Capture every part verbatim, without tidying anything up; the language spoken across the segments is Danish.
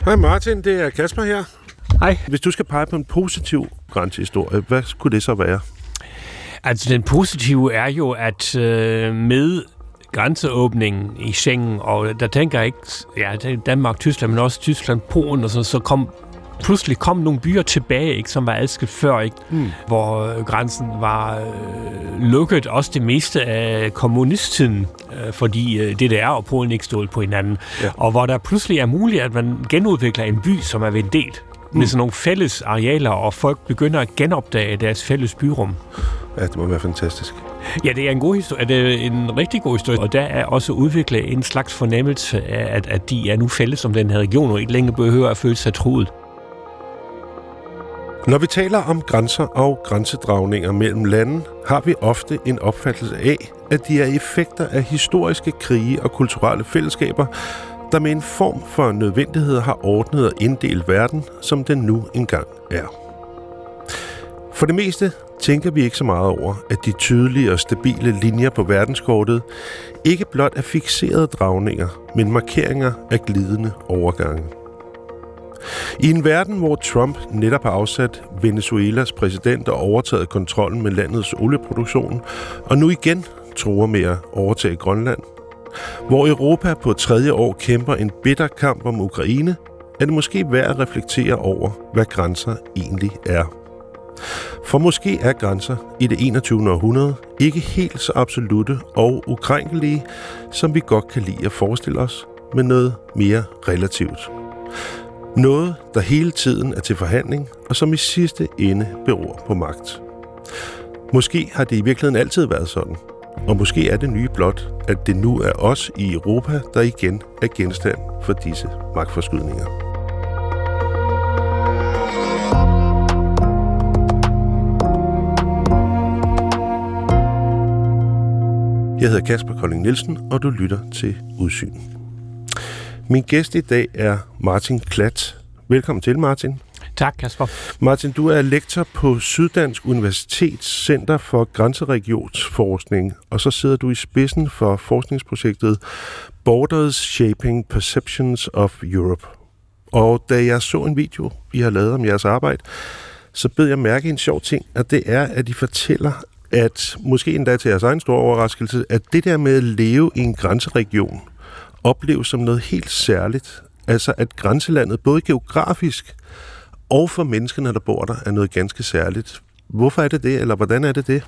Hej Martin, det er Kasper her. Hej. Hvis du skal pege på en positiv grænsehistorie, hvad skulle det så være? Altså den positive er jo, at øh, med grænseåbningen i Schengen, og der tænker jeg ikke, ja, Danmark, Tyskland, men også Tyskland, Polen, og så, så kom pludselig kom nogle byer tilbage, ikke, som var adskilt før, ikke, mm. hvor grænsen var øh, lukket, også det meste af kommunisttiden, øh, fordi øh, D D R og Polen ikke stod på hinanden, ja. Og hvor der pludselig er muligt, at man genudvikler en by, som er vendelt, mm. med sådan nogle fælles arealer, og folk begynder at genopdage deres fælles byrum. Ja, det må være fantastisk. Ja, det er en god historie. Det er en rigtig god historie, og der er også udviklet en slags fornemmelse af, at, at de er nu fælles om den her region, og ikke længere behøver at føle sig truet. Når vi taler om grænser og grænsedragninger mellem lande, har vi ofte en opfattelse af, at de er effekter af historiske krige og kulturelle fællesskaber, der med en form for nødvendighed har ordnet og inddelt verden, som den nu engang er. For det meste tænker vi ikke så meget over, at de tydelige og stabile linjer på verdenskortet ikke blot er fikserede dragninger, men markeringer af glidende overgange. I en verden, hvor Trump netop har afsat Venezuelas præsident og overtaget kontrollen med landets olieproduktion, og nu igen truer med at overtage Grønland, hvor Europa på tredje år kæmper en bitter kamp om Ukraine, er det måske værd at reflektere over, hvad grænser egentlig er. For måske er grænser i det enogtyvende århundrede ikke helt så absolutte og ukrænkelige, som vi godt kan lide at forestille os, men noget mere relativt. Noget, der hele tiden er til forhandling, og som i sidste ende beror på magt. Måske har det i virkeligheden altid været sådan, og måske er det nye blot, at det nu er os i Europa, der igen er genstand for disse magtforskydninger. Jeg hedder Kasper Kolding Nielsen, og du lytter til Udsyn. Min gæst i dag er Martin Klatt. Velkommen til, Martin. Tak, Kasper. Martin, du er lektor på Syddansk Universitets Center for Grænseregionsforskning, og så sidder du i spidsen for forskningsprojektet Borders Shaping Perceptions of Europe. Og da jeg så en video, I har lavet om jeres arbejde, så bed jeg mærke en sjov ting, at det er, at I fortæller, at måske endda til jeres egen store overraskelse, at det der med at leve i en grænseregion opleves som noget helt særligt. Altså at grænselandet, både geografisk og for menneskene, der bor der, er noget ganske særligt. Hvorfor er det det, eller hvordan er det det?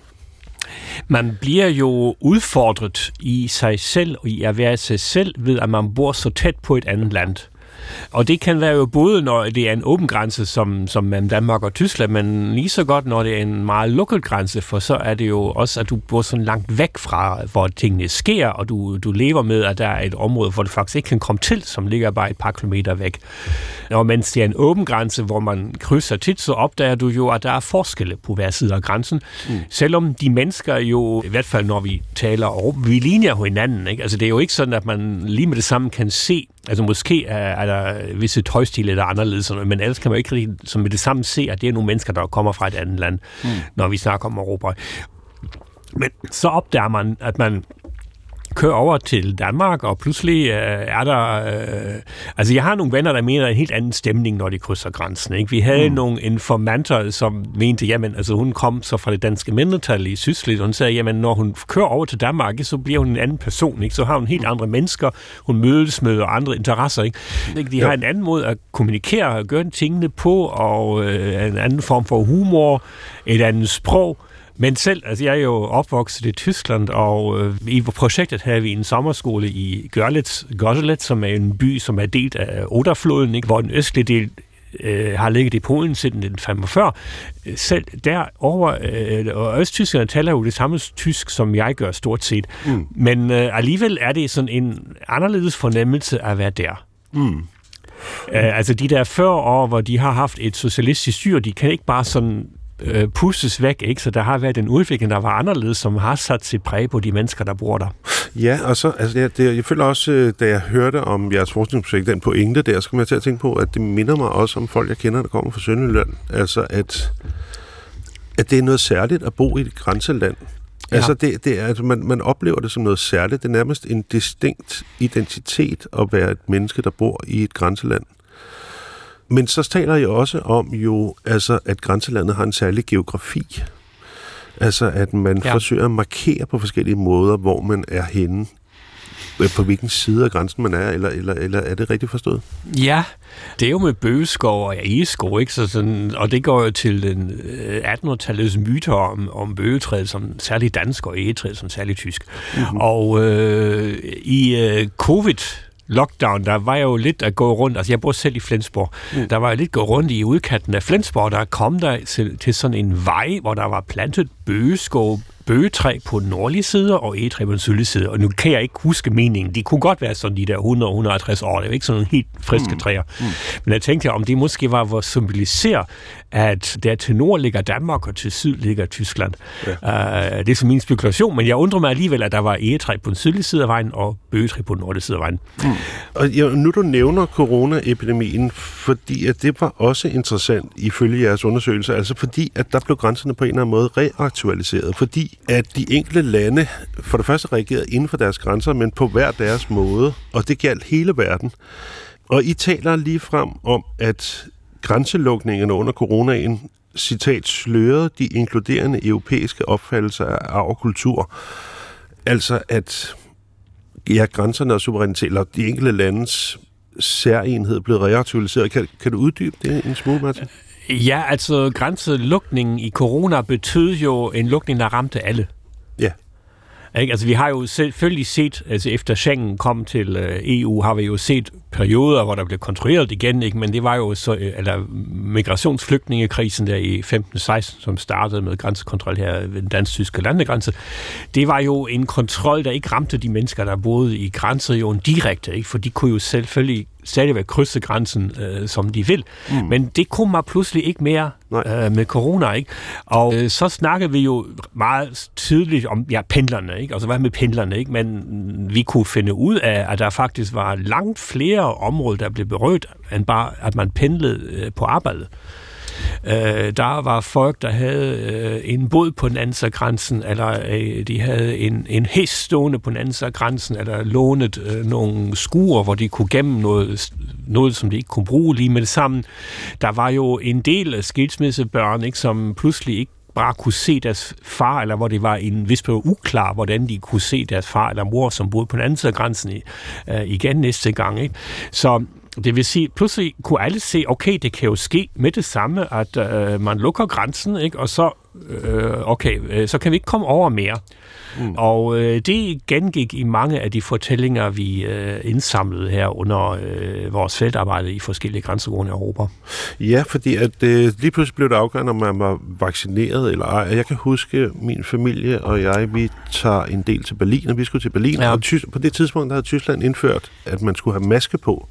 Man bliver jo udfordret i sig selv og i at være sig selv ved, at man bor så tæt på et andet land. Og det kan være jo både, når det er en åben grænse, som, som mellem Danmark og Tyskland, men lige så godt, når det er en meget lukket grænse, for så er det jo også, at du bor sådan langt væk fra, hvor tingene sker, og du, du lever med, at der er et område, hvor det faktisk ikke kan komme til, som ligger bare et par kilometer væk. Og mens det er en åben grænse, hvor man krydser tit, så opdager du jo, at der er forskelle på hver side af grænsen. Mm. Selvom de mennesker jo, i hvert fald når vi taler over, vi ligner hinanden, ikke? Altså det er jo ikke sådan, at man lige med det samme kan se, altså måske er, er der visse tøjstil eller anderledes, men ellers kan man ikke rigtig som med det samme se, at det er nogle mennesker, der kommer fra et andet land, mm. når vi snakker om Europa. Men så opdager man, at man kører over til Danmark, og pludselig øh, er der... Øh, altså, jeg har nogle venner, der mener en helt anden stemning, når de krydser grænsen, ikke? Vi havde mm. nogle informanter, som mente, jamen, altså hun kom så fra det danske mindretal i Sydslesvig, og hun sagde, jamen, når hun kører over til Danmark, så bliver hun en anden person, ikke? Så har hun helt andre mennesker, hun mødes med andre interesser, ikke? De har ja. en anden måde at kommunikere og gøre tingene på, og øh, en anden form for humor, et andet sprog. Men selv, altså jeg er jo opvokset i Tyskland, og øh, i projektet havde vi en sommerskole i Görlitz, Görlitz, som er en by, som er delt af Oderfloden, ikke? Hvor den østlige del øh, har ligget i Polen siden nitten femogfyrre. Selv derovre, øh, og østtyskerne taler jo det samme tysk, som jeg gør stort set. Mm. Men øh, alligevel er det sådan en anderledes fornemmelse at være der. Mm. Øh, altså de der fyrre år, hvor de har haft et socialistisk styre, de kan ikke bare sådan øh, pusses væk, ikke? Så der har været en udvikling, der var anderledes, som har sat sig præg på de mennesker, der bor der. Ja, og så, altså, jeg, det, jeg føler også, da jeg hørte om jeres forskningsprojekt, den pointe der, så kom jeg til at tænke på, at det minder mig også om folk, jeg kender, der kommer fra Sønderjylland. Altså, at, at det er noget særligt at bo i et grænseland. Ja. Altså, det, det er, altså man, man oplever det som noget særligt. Det er nærmest en distinkt identitet at være et menneske, der bor i et grænseland. Men så taler jeg også om jo, altså, at grænselandet har en særlig geografi. Altså, at man ja. forsøger at markere på forskellige måder, hvor man er henne. På hvilken side af grænsen man er, eller, eller, eller er det rigtigt forstået? Ja, det er jo med bøgeskov og egeskov, ikke? Så sådan, og det går jo til den attenhundredetallets myter om, om bøgetræet som særligt dansk og egetræet som særligt tysk. Mm-hmm. Og øh, i øh, covid lockdown, der var jo lidt at gå rundt, altså jeg bor selv i Flensborg, mm. der var jo lidt at gå rundt i udkanten af Flensborg, der kom der til, til sådan en vej, hvor der var plantet bøgeskov, bøgetræ på den nordlige side og egetræ på den sydlige side. Og nu kan jeg ikke huske meningen. De kunne godt være sådan de der hundrede til hundrede og halvtreds år. Det er jo ikke sådan nogle helt friske mm. træer. Mm. Men jeg tænkte, om det måske var for at symbolisere, at der til nord ligger Danmark, og til syd ligger Tyskland. Ja. Uh, det er så min spekulation, men jeg undrer mig alligevel, at der var egetræ på den sydlige side af vejen, og bøgetræ på den nordlige side af vejen. Mm. Og ja, nu du nævner coronaepidemien, fordi at det var også interessant ifølge jeres undersøgelser, altså fordi, at der blev grænserne på en eller anden måde reaktualiseret, fordi at de enkelte lande for det første reagerede inden for deres grænser, men på hver deres måde, og det galt hele verden. Og I taler lige frem om, at grænselukningerne under coronaen, citat, slørede de inkluderende europæiske opfattelser af arv og kultur. Altså at ja, grænserne og suverænitet, eller de enkelte landes særenhed blev reaktualiseret. Kan, kan du uddybe det en smule, Martin? Ja, altså grænselukningen i corona betød jo en lukning, der ramte alle. Ja. Ikke? Altså vi har jo selvfølgelig set, altså efter Schengen kom til E U, har vi jo set perioder, hvor der blev kontrolleret igen, ikke? Men det var jo så, eller migrationsflygtningekrisen der i femten seksten, som startede med grænsekontrol her ved den dansk-tyske landegrænse. Det var jo en kontrol, der ikke ramte de mennesker, der boede i grænseregionen direkte, ikke? For de kunne jo selvfølgelig stadigvæk krydse grænsen, øh, som de vil. Mm. Men det kunne man pludselig ikke mere øh, med corona, ikke? Og øh, så snakkede vi jo meget tydeligt om, ja, pendlerne, ikke? Altså hvad med pendlerne, ikke? Men vi kunne finde ud af, at der faktisk var langt flere områder, der blev berørt, end bare, at man pendlede øh, på arbejdet. Øh, der var folk, der havde øh, en båd på den anden side af grænsen, eller øh, de havde en, en hest stående på den anden side af grænsen, eller lånet øh, nogle skuer, hvor de kunne gemme noget, noget, som de ikke kunne bruge lige med det samme. Der var jo en del af skilsmissebørn, ikke, som pludselig ikke bare kunne se deres far, eller hvor det var en vis periode uklar, hvordan de kunne se deres far eller mor, som boede på den anden side af grænsen i, øh, igen næste gang. Ikke? Så det vil sige, pludselig kunne alle se, okay, det kan jo ske med det samme, at øh, man lukker grænsen, ikke? Og så, øh, okay, øh, så kan vi ikke komme over mere. Mm. Og øh, det gengik i mange af de fortællinger, vi øh, indsamlede her under øh, vores feltarbejde i forskellige grænseregioner i Europa. Ja, fordi at øh, lige pludselig blev det afgørende, om man var vaccineret eller ej. Jeg kan huske, min familie og jeg, vi tager en del til Berlin, og vi skulle til Berlin. Ja. Og Tys- på det tidspunkt havde Tyskland indført, at man skulle have maske på.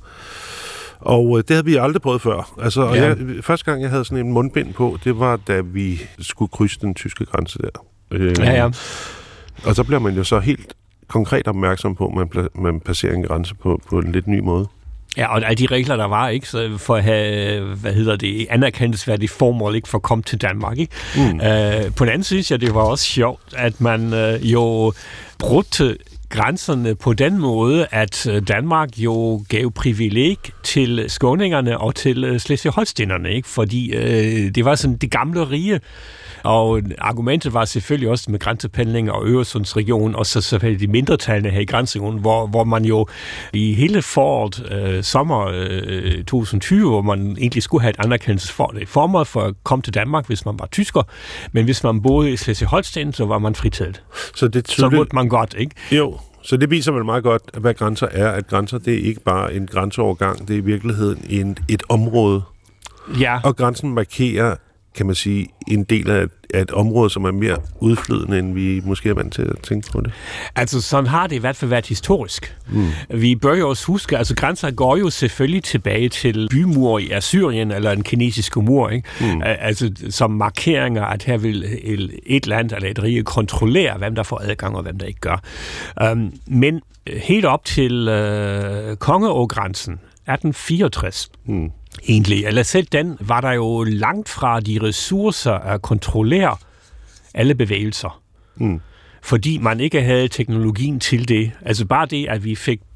Og øh, det havde vi aldrig prøvet før. Altså, og ja. jeg, første gang, jeg havde sådan en mundbind på, det var, da vi skulle krydse den tyske grænse der. Øh, ja, ja. Og så bliver man jo så helt konkret opmærksom på, at man, man passerer en grænse på, på en lidt ny måde. Ja, og alle de regler, der var, ikke, så for at have, hvad hedder det, anerkendelsesværdigt formål, ikke, for at komme til Danmark, ikke? Mm. Øh, på den anden synes jeg, det var også sjovt, at man øh, jo brugte grænserne på den måde, at Danmark jo gav privileg til skåningerne og til Slesvig-Holstenerne, ikke? Fordi øh, det var sådan det gamle rige. Og argumentet var selvfølgelig også med grænsependling og Øresundsregionen, og så selvfølgelig de mindretallene her i grænseregionen, hvor, hvor man jo i hele foråret, øh, sommer øh, to tusind tyve, hvor man egentlig skulle have et anerkendelsesformål for at komme til Danmark, hvis man var tysker, men hvis man boede i Slesvig-Holsten, så var man fritaget. Så, det tydeligt... så måtte man godt, ikke? Jo. Så det viser vel meget godt, hvad grænser er. At grænser, det er ikke bare en grænseovergang, det er i virkeligheden en, et område. Ja. Og grænsen markerer, kan man sige, en del af et, af et område, som er mere udflydende, end vi måske er vant til at tænke på det. Altså, sådan har det i hvert fald været historisk. Mm. Vi bør jo også huske, altså grænser går jo selvfølgelig tilbage til bymur i Assyrien, eller en kinesiske mur, ikke? Mm. Altså, som markeringer, at her vil et land eller et rige kontrollere, hvem der får adgang, og hvem der ikke gør. Um, men helt op til uh, Kongeågrænsen, atten fireogtres, mm. egentlig, eller selv den, var der jo langt fra de ressourcer at kontrollere alle bevægelser. Mm. Fordi man ikke havde teknologien til det. Altså bare det, at vi fik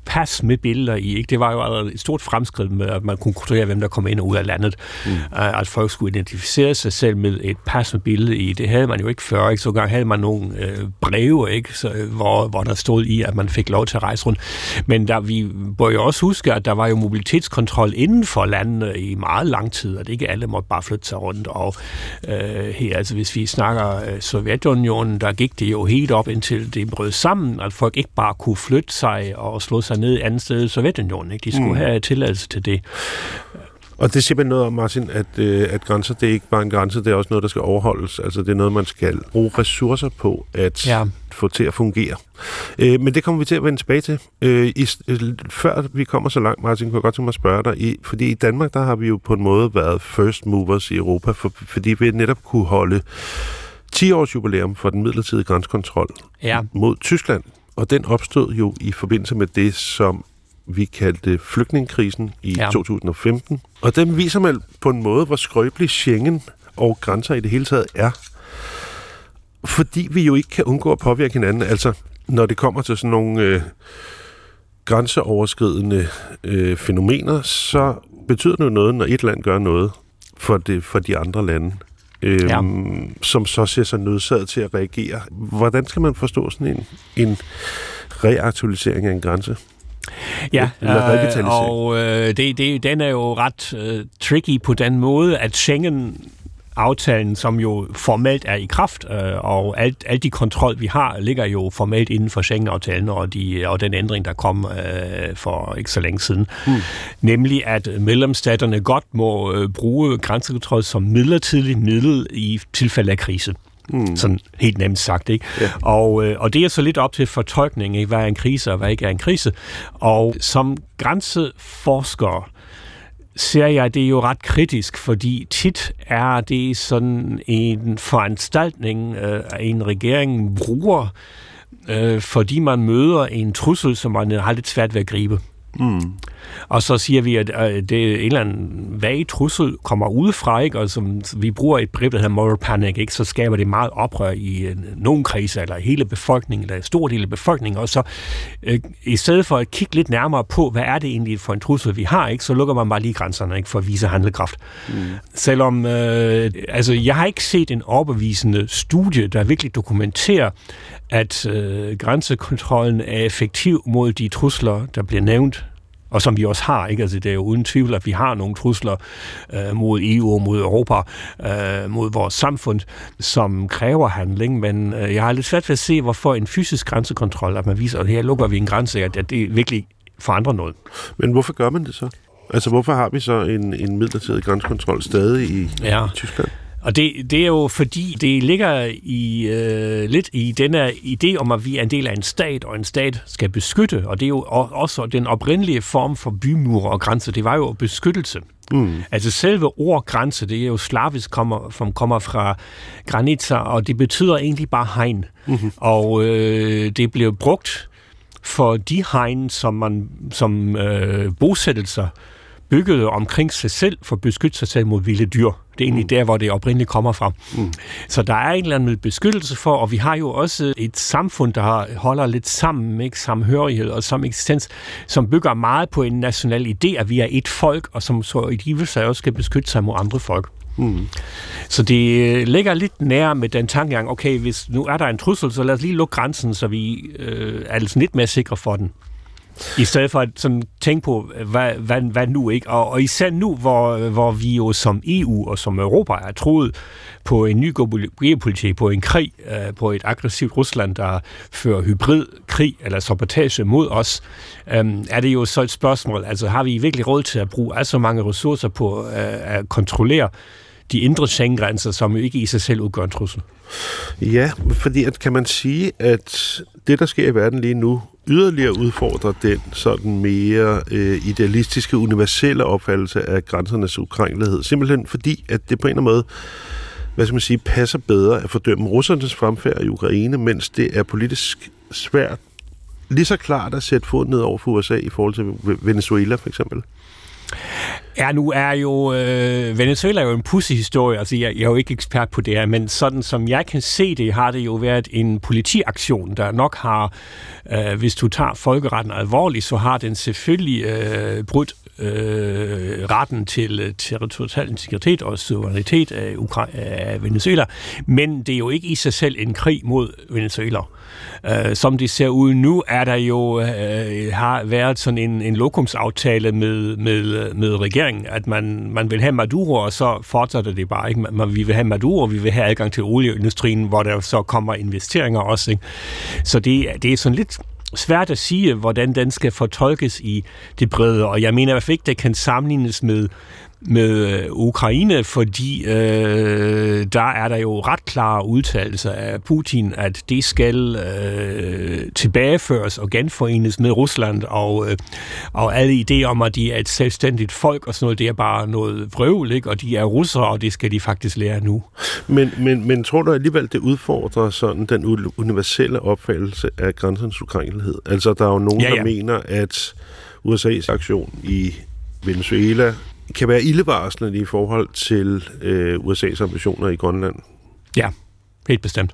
pas med billeder i. Ikke? Det var jo allerede et stort fremskridt med, at man kunne kontrollere, hvem der kom ind og ud af landet. Mm. Uh, at folk skulle identificere sig selv med et pas med billede i. Det havde man jo ikke før. Ikke? Så gang havde man nogle øh, breve, ikke? Så, hvor, hvor der stod i, at man fik lov til at rejse rundt. Men der, vi bør jo også huske, at der var jo mobilitetskontrol inden for landene i meget lang tid, og det ikke alle måtte bare flytte sig rundt. Og øh, her, altså hvis vi snakker øh, Sovjetunionen, der gik det jo helt op indtil det brød sammen, at folk ikke bare kunne flytte sig og slå sig ned et andet sted i Sovjetunionen. Ikke? De skulle mm. have tilladelse til det. Og det siger man noget om, Martin, at, øh, at grænser, det er ikke bare en grænse, det er også noget, der skal overholdes. Altså det er noget, man skal bruge ressourcer på at ja. få til at fungere. Øh, men det kommer vi til at vende tilbage til. Øh, i, øh, før vi kommer så langt, Martin, kunne jeg godt tænke mig at spørge dig, i, fordi i Danmark, der har vi jo på en måde været first movers i Europa, for, fordi vi netop kunne holde ti års jubilæum for den midlertidige grænsekontrol ja. mod Tyskland. Og den opstod jo i forbindelse med det, som vi kaldte flygtningekrisen i ja. to tusind og femten. Og den viser man på en måde, hvor skrøbelig Schengen og grænser i det hele taget er. Fordi vi jo ikke kan undgå at påvirke hinanden. Altså, når det kommer til sådan nogle øh, grænseoverskridende øh, fænomener, så betyder det jo noget, når et land gør noget for, det, for de andre lande. Øh, ja. Som så ser sig nødsaget til at reagere. Hvordan skal man forstå sådan en, en reaktualisering af en grænse? Ja, øh, og øh, det, det, den er jo ret øh, tricky på den måde, at Schengen-aftalen, som jo formelt er i kraft, øh, og alt, alt de kontrol, vi har, ligger jo formelt inden for Schengen-aftalen og, de, og den ændring, der kom øh, for ikke så længe siden. Mm. Nemlig, at medlemsstaterne godt må øh, bruge grænsekontrol som midlertidigt middel i tilfælde af krise. Mm. Sådan helt nemt sagt, ikke? Yeah. Og, øh, og det er så lidt op til fortolkning, ikke? Hvad er en krise, og hvad ikke er en krise. Og som grænseforsker ser jeg det jo ret kritisk, fordi tit er det sådan en foranstaltning, øh, en regering bruger, øh, fordi man møder en trussel, som man har lidt svært ved at gribe. Mm. Og så siger vi, at det er en eller anden vag trussel kommer udefra, ikke? Og som vi bruger et begreb, der hedder moral panic, ikke? Så skaber det meget oprør i nogle kriser, eller hele befolkningen, eller en stor del af befolkningen, og så øh, i stedet for at kigge lidt nærmere på, hvad er det egentlig for en trussel, vi har, ikke? Så lukker man bare lige grænserne, ikke? For at vise handlekraft. Mm. Selvom, øh, altså jeg har ikke set en overbevisende studie, der virkelig dokumenterer, at øh, grænsekontrollen er effektiv mod de trusler, der bliver nævnt, og som vi også har, ikke? Altså, det er jo uden tvivl, at vi har nogle trusler øh, mod E U og mod Europa, øh, mod vores samfund, som kræver handling, men øh, jeg har lidt svært ved at se, hvorfor en fysisk grænsekontrol, at man viser, at her lukker vi en grænse, at det virkelig forandrer noget. Men hvorfor gør man det så? Altså, hvorfor har vi så en, en midlertidig grænsekontrol stadig i, ja. i Tyskland? Og det, det er jo fordi, det ligger i øh, lidt i den her idé om, at vi er en del af en stat, og en stat skal beskytte. Og det er jo også den oprindelige form for bymure og grænser. Det var jo beskyttelse. Mm. Altså selve ord grænse, det er jo slavisk, kommer, som kommer fra granica, og det betyder egentlig bare hegn. Mm-hmm. Og øh, det blev brugt for de hegn, som man som øh, bosættelser byggede omkring sig selv for at beskytte sig selv mod vilde dyr. Det er egentlig mm. der, hvor det oprindeligt kommer fra. Mm. Så der er en eller anden beskyttelse for, og vi har jo også et samfund, der holder lidt sammen, ikke? Samhørighed og samme eksistens, som bygger meget på en national idé, at vi er et folk, og som så i de sig også skal beskytte sig mod andre folk. Mm. Så det ligger lidt nær med den tankegang, okay, hvis nu er der en trussel, så lad os lige lukke grænsen, så vi øh, er altså lidt mere sikre for den. I stedet for at sådan tænke på, hvad, hvad, hvad nu ikke? Og, og især nu, hvor, hvor vi jo som E U og som Europa er troet på en ny geopolitik, på en krig, på et aggressivt Rusland, der fører hybridkrig eller sabotage mod os, er det jo så et spørgsmål. Altså har vi virkelig råd til at bruge så mange ressourcer på at kontrollere de indre Schengen-grænser, som jo ikke i sig selv udgør en trussel? Ja, fordi at kan man sige, at det, der sker i verden lige nu, yderligere udfordrer den sådan mere øh, idealistiske, universelle opfattelse af grænsernes ukrænkelighed. Simpelthen fordi, at det på en eller anden måde, hvad skal man sige, passer bedre at fordømme russernes fremfærd i Ukraine, mens det er politisk svært, lige så klart at sætte foden ned over for U S A i forhold til Venezuela for eksempel. Ja, nu er jo øh, Venezuela er jo en pudsig historie, altså jeg, jeg er jo ikke ekspert på det her, men sådan som jeg kan se det, har det jo været en politiaktion, der nok har, øh, hvis du tager folkeretten alvorligt, så har den selvfølgelig øh, brudt øh, retten til territorial integritet og suverænitet af, Ukra- af Venezuela, men det er jo ikke i sig selv en krig mod Venezuela. Uh, som det ser ud nu, er der jo uh, har været sådan en, en lokumsaftale med, med, med regeringen, at man, man vil have Maduro, og så fortsætter det bare ikke. Man, vi vil have Maduro, og vi vil have adgang til olieindustrien, hvor der så kommer investeringer også. Ikke? Så det, det er sådan lidt svært at sige, hvordan den skal fortolkes i det brede, og jeg mener i hvert fald ikke, det kan sammenlignes med med Ukraine, fordi øh, der er der jo ret klare udtalelser af Putin, at det skal øh, tilbageføres og genforenes med Rusland, og, øh, og alle idéer om, at de er et selvstændigt folk og sådan noget, det er bare noget vrøvl, ikke? Og de er russere, og det skal de faktisk lære nu. Men, men, men tror du alligevel, det udfordrer sådan den universelle opfattelse af grænsernes ukrænkelighed? Altså, der er jo nogen, ja, ja. der mener, at U S A's aktion i Venezuela kan være ildevarslende i forhold til øh, U S A's ambitioner i Grønland. Ja, helt bestemt.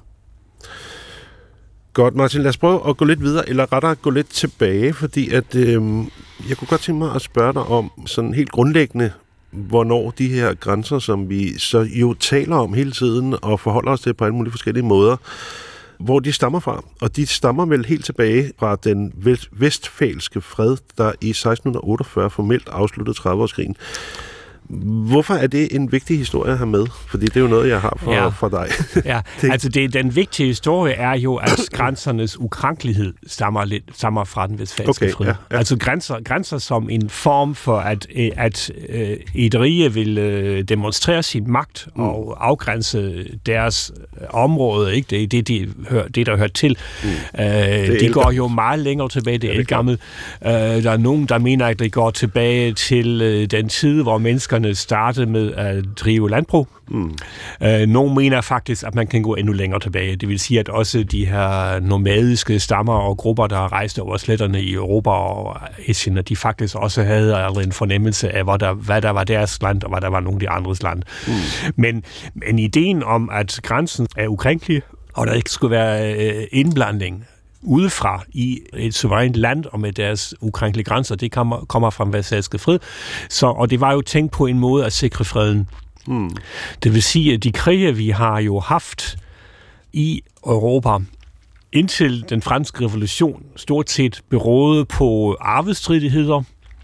Godt, Martin, lad os prøve at gå lidt videre, eller rettere gå lidt tilbage, fordi at, øh, jeg kunne godt tænke mig at spørge dig om sådan helt grundlæggende, hvornår de her grænser, som vi så jo taler om hele tiden og forholder os til på alle mulige forskellige måder, hvor de stammer fra. Og de stammer vel helt tilbage fra den vestfalske fred, der i seksten otteogfyrre formelt afsluttede tredive-årskrigen. Hvorfor er det en vigtig historie at have med? Fordi det er jo noget, jeg har for, ja. for dig. Ja, altså det, den vigtige historie er jo, at grænsernes ukrænkelighed stammer, lidt, stammer fra den vestfalske okay, fred. Ja, ja. Altså grænser, grænser som en form for, at, at øh, et rige vil øh, demonstrere sin magt mm. og afgrænse deres øh, område. Ikke? Det er det, de hør, det, der hører til. Mm. Øh, det de går jo meget længere tilbage. Det er ældgammelt. Øh, der er nogen, der mener, at det går tilbage til øh, den tid, hvor mennesker startede med at drive landbrug. Mm. Øh, nogle mener faktisk, at man kan gå endnu længere tilbage. Det vil sige, at også de her nomadiske stammer og grupper, der rejste over sletterne i Europa og Asien, de faktisk også havde en fornemmelse af, hvad der, hvad der var deres land, og hvad der var nogle af de andres land. Mm. Men, men ideen om, at grænsen er ukrænkelig, og der ikke skulle være øh, indblanding udefra i et suverænt land og med deres ukrænkelige grænser, det kommer, kommer fra den vestfalske fred. Så, og det var jo tænkt på en måde at sikre freden. Mm. Det vil sige, at de krige, vi har jo haft i Europa, indtil den franske revolution, stort set beråede på arvestridigheder,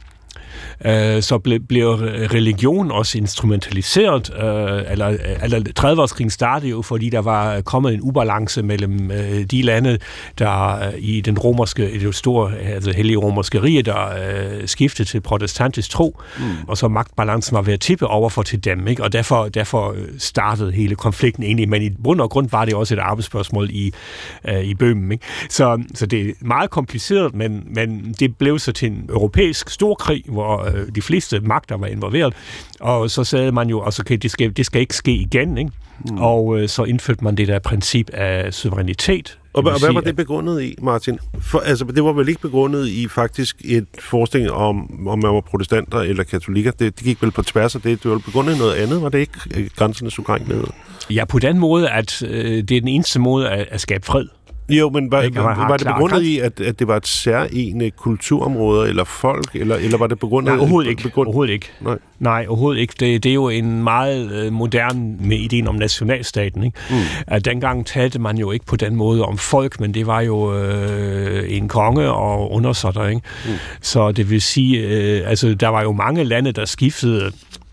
så blev, blev religion også instrumentaliseret, eller, eller tredive-årskrigen startede jo, fordi der var kommet en ubalance mellem de lande, der i den romerske, i det store, altså hellige romerske rige, der uh, skiftede til protestantisk tro, mm. og så magtbalancen var ved at tippe over for til dem, ikke? Og derfor, derfor startede hele konflikten egentlig, men i bund og grund var det også et arbejdsspørgsmål i, uh, i Bøhmen, ikke? Så, så det er meget kompliceret, men, men det blev så til en europæisk storkrig, hvor de fleste magter var involveret, og så sagde man jo, altså, okay, det, skal, det skal ikke ske igen, ikke? Mm. Og øh, så indførte man det der princip af suverænitet. Og, og hvad var det begrundet i, Martin? For, altså, det var vel ikke begrundet i faktisk et forestilling om, om man var protestanter eller katolikker. Det, det gik vel på tværs af det. Det var begrundet i noget andet, var det ikke grænsernes ukrænkelighed? Ja, på den måde, at øh, det er den eneste måde at, at skabe fred. Jo, men var, var, var det begrundet i, at, at det var et særlige kulturområde eller folk, eller, eller var det begrundet... Nej, overhovedet ikke. Begrund... Overhovedet ikke. Nej. Nej, overhovedet ikke. Det, det er jo en meget øh, moderne med ideen om nationalstaten, ikke? Mm. At dengang talte man jo ikke på den måde om folk, men det var jo øh, en konge og undersåtter, ikke? Mm. Så det vil sige, øh, altså der var jo mange lande, der skiftede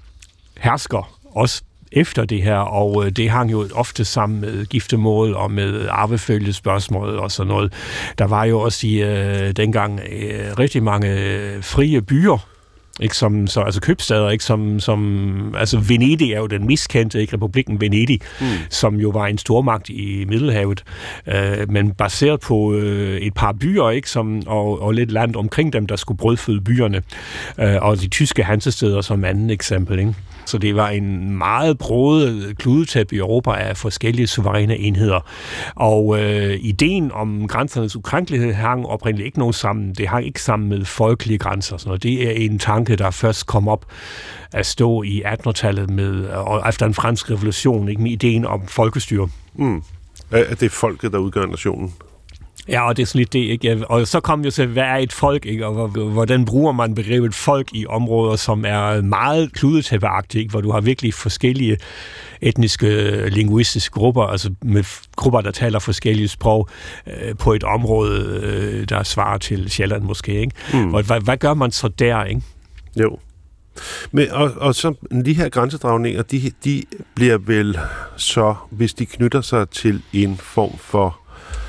hersker, også efter det her, og det hang jo ofte sammen med giftermål og med arvefølgespørgsmål og sådan noget. Der var jo også i øh, dengang øh, rigtig mange frie byer, ikke, som, så, altså købstader, ikke, som, som, altså Venedig er jo den miskendte, ikke, republikken Venedig, mm. som jo var en stormagt i Middelhavet, øh, men baseret på øh, et par byer, ikke, som, og, og lidt land omkring dem, der skulle brødføde byerne, øh, og de tyske hansesteder som anden eksempel, ikke. Så det var en meget broget kludetæppe i Europa af forskellige suveræne enheder. Og øh, ideen om grænsernes ukrænkelighed hang oprindeligt ikke nogen sammen. Det hang ikke sammen med folkelige grænser. Sådan noget. Det er en tanke, tanke, der først kom op at stå i attenhundredetallet med, og efter en fransk revolution, ikke, med ideen om folkestyre. Mm. At det er folket, der udgør nationen. Ja, og det er sådan lidt det, ikke? Og så kom jo til, hvad er et folk, ikke? Og hvordan bruger man begrebet folk i områder, som er meget kludetæppeagtige, ikke? Hvor du har virkelig forskellige etniske, linguistiske grupper, altså med grupper, der taler forskellige sprog øh, på et område, øh, der svarer til Sjælland måske, ikke? Mm. Og hvad, hvad gør man så der, ikke? Jo. Men, og, og så de her grænsedragninger, de, de bliver vel så, hvis de knytter sig til en form for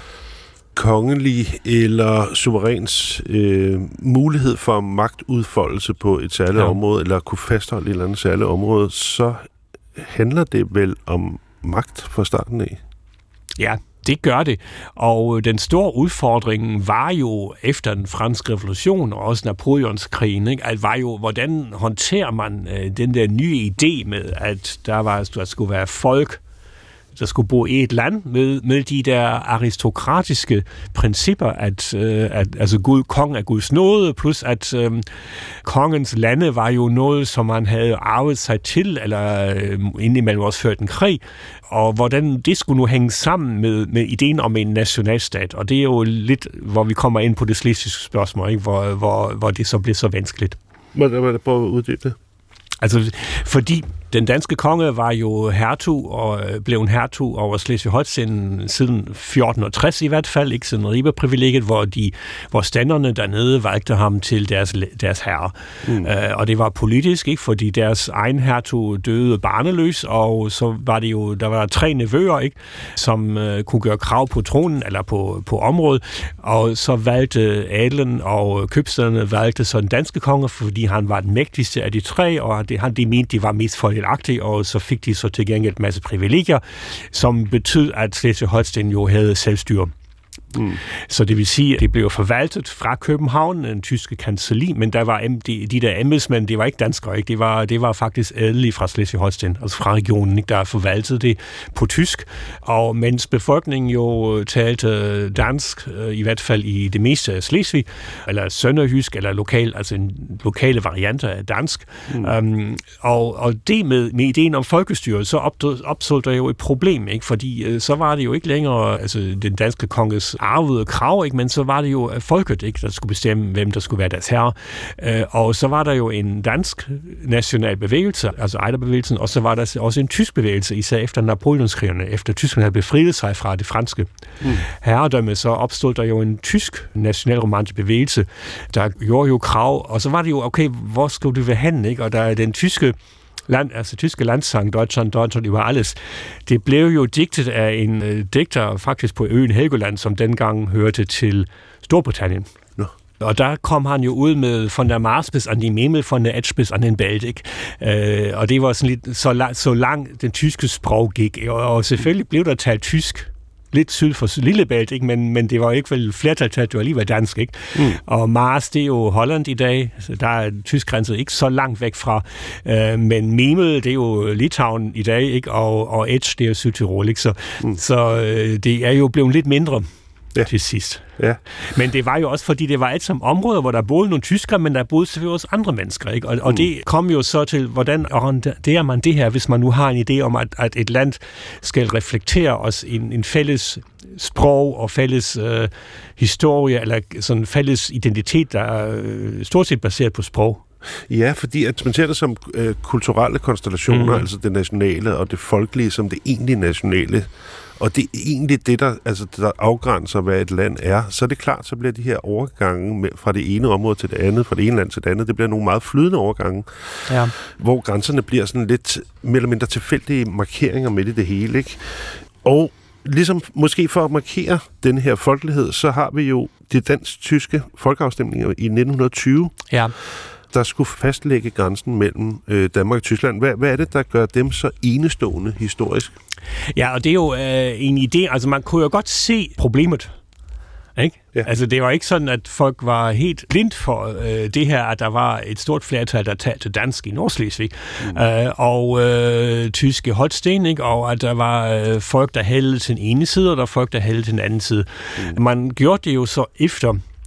kongelig eller suveræns øh, mulighed for magtudfoldelse på et særligt ja. område, eller kunne fastholde et eller andet særligt område, så handler det vel om magt fra starten af? Ja, det gør det. Og den store udfordring var jo efter den franske revolution og også Napoleonskrigen, ikke? At var jo, hvordan håndterer man øh, den der nye idé med, at der, var, der skulle være folk, der skulle bo i et land med, med de der aristokratiske principper, at, øh, at altså Gud, kongen er Guds nåde, plus at øh, kongens lande var jo noget, som man havde arvet sig til, eller øh, indimellem også ført en krig, og hvordan det skulle nu hænge sammen med, med ideen om en nationalstat. Og det er jo lidt, hvor vi kommer ind på det slesvigske spørgsmål, ikke? Hvor, hvor, hvor det så bliver så vanskeligt. Må jeg prøve at uddybe det? Altså, fordi den danske konge var jo hertug og blev en hertug over Slesvig-Holsten siden fjorten tres i hvert fald, ikke siden Riberprivilegiet, hvor de, hvor standerne dernede valgte ham til deres, deres herre. Mm. Uh, og det var politisk, ikke, fordi deres egen hertug døde barneløs, og så var det jo, der var tre nevøer, ikke, som uh, kunne gøre krav på tronen, eller på, på området, og så valgte adelen og købstæderne valgte så den danske konge, fordi han var den mægtigste af de tre, og det, han, de mente, de var mest for og så fik de så til gengæld en masse privilegier, som betød, at Slesvig-Holsten jo havde selvstyre. Mm. Så det vil sige, at det blev forvaltet fra København, en tyske kancelli, men der var de, de der embedsmænd, det var ikke danskere, ikke? Det var, det var faktisk adelige fra Slesvig-Holsten, altså fra regionen, ikke? Der forvaltede det på tysk, og mens befolkningen jo talte dansk, i hvert fald i det meste af Slesvig, eller sønderjysk, eller lokal, altså en lokale varianter af dansk, mm. um, og, og det med, med ideen om folkestyre, så opstod, opstod der jo et problem, ikke? Fordi uh, så var det jo ikke længere altså den danske konges arvede krav, ikke? Men så var det jo folket, ikke, der skulle bestemme, hvem der skulle være deres herre. Øh, og så var der jo en dansk national bevægelse, altså Ejderbevægelsen, og så var der også en tysk bevægelse, især efter Napoleonskrigene, efter Tyskland havde befriet sig fra det franske mm. herredømme, så opstod der jo en tysk nationalromantisk bevægelse, der gjorde jo krav, og så var det jo, okay, hvor skulle du være hen, ikke? Og der er den tyske Land, altså tyske landsang, Deutschland, Deutschland über alles, det blev jo digtet af en øh, digter faktisk på øen Helgoland, som dengang hørte til Storbritannien. No. Og der kom han jo ud med von der Mars bis an die Memel, von der Edge bis an den Belt, ikke? Øh, og det var sådan lidt så, la- så langt den tyske sprog gik, og, og selvfølgelig blev der talt tysk lidt syd for Lillebælt, ikke? Men, men det var jo ikke vel flertal til, at det var alligevel dansk, ikke? Mm. Og Mars, det er jo Holland i dag, så der er tysk grænse ikke så langt væk fra, øh, men Memel, det er jo Litauen i dag, ikke? Og, og Edge, det er jo Sydtirol, ikke? Så, mm. så øh, det er jo blevet lidt mindre ja. til sidst. Ja. Men det var jo også, fordi det var et som områder, hvor der boede nogle tyskere, men der boede selvfølgelig også andre mennesker, ikke? Og, og mm. det kom jo så til, hvordan orienterer man det her, hvis man nu har en idé om, at, at et land skal reflektere os en, en fælles sprog og fælles øh, historie, eller sådan en fælles identitet, der er øh, stort set baseret på sprog. Ja, fordi at man ser det som øh, kulturelle konstellationer, mm. altså det nationale og det folkelige som det egentlig nationale. Og det er egentlig det, der, altså, der afgrænser, hvad et land er. Så er det klart, så bliver de her overgange med, fra det ene område til det andet, fra det ene land til det andet, det bliver nogle meget flydende overgange, ja. Hvor grænserne bliver sådan lidt mere eller mindre tilfældige markeringer midt i det hele, ikke? Og ligesom måske for at markere den her folkelighed, så har vi jo de dansk-tyske folkeafstemninger i nitten tyve, ja. Der skulle fastlægge grænsen mellem øh, Danmark og Tyskland. Hvad, hvad er det, der gør dem så enestående historisk? Ja, og det er jo øh, en idé, altså man kunne jo godt se problemet, ikke? Ja. Altså det var ikke sådan, at folk var helt blindt for øh, det her, at der var et stort flertal, der talte dansk i Nordslesvig, mm. øh, og øh, tyske Holsten, ikke? Og at der var øh, folk, der hældte til den ene side, og der var folk, der hældte til den anden side. Mm. Man gjorde det jo så efter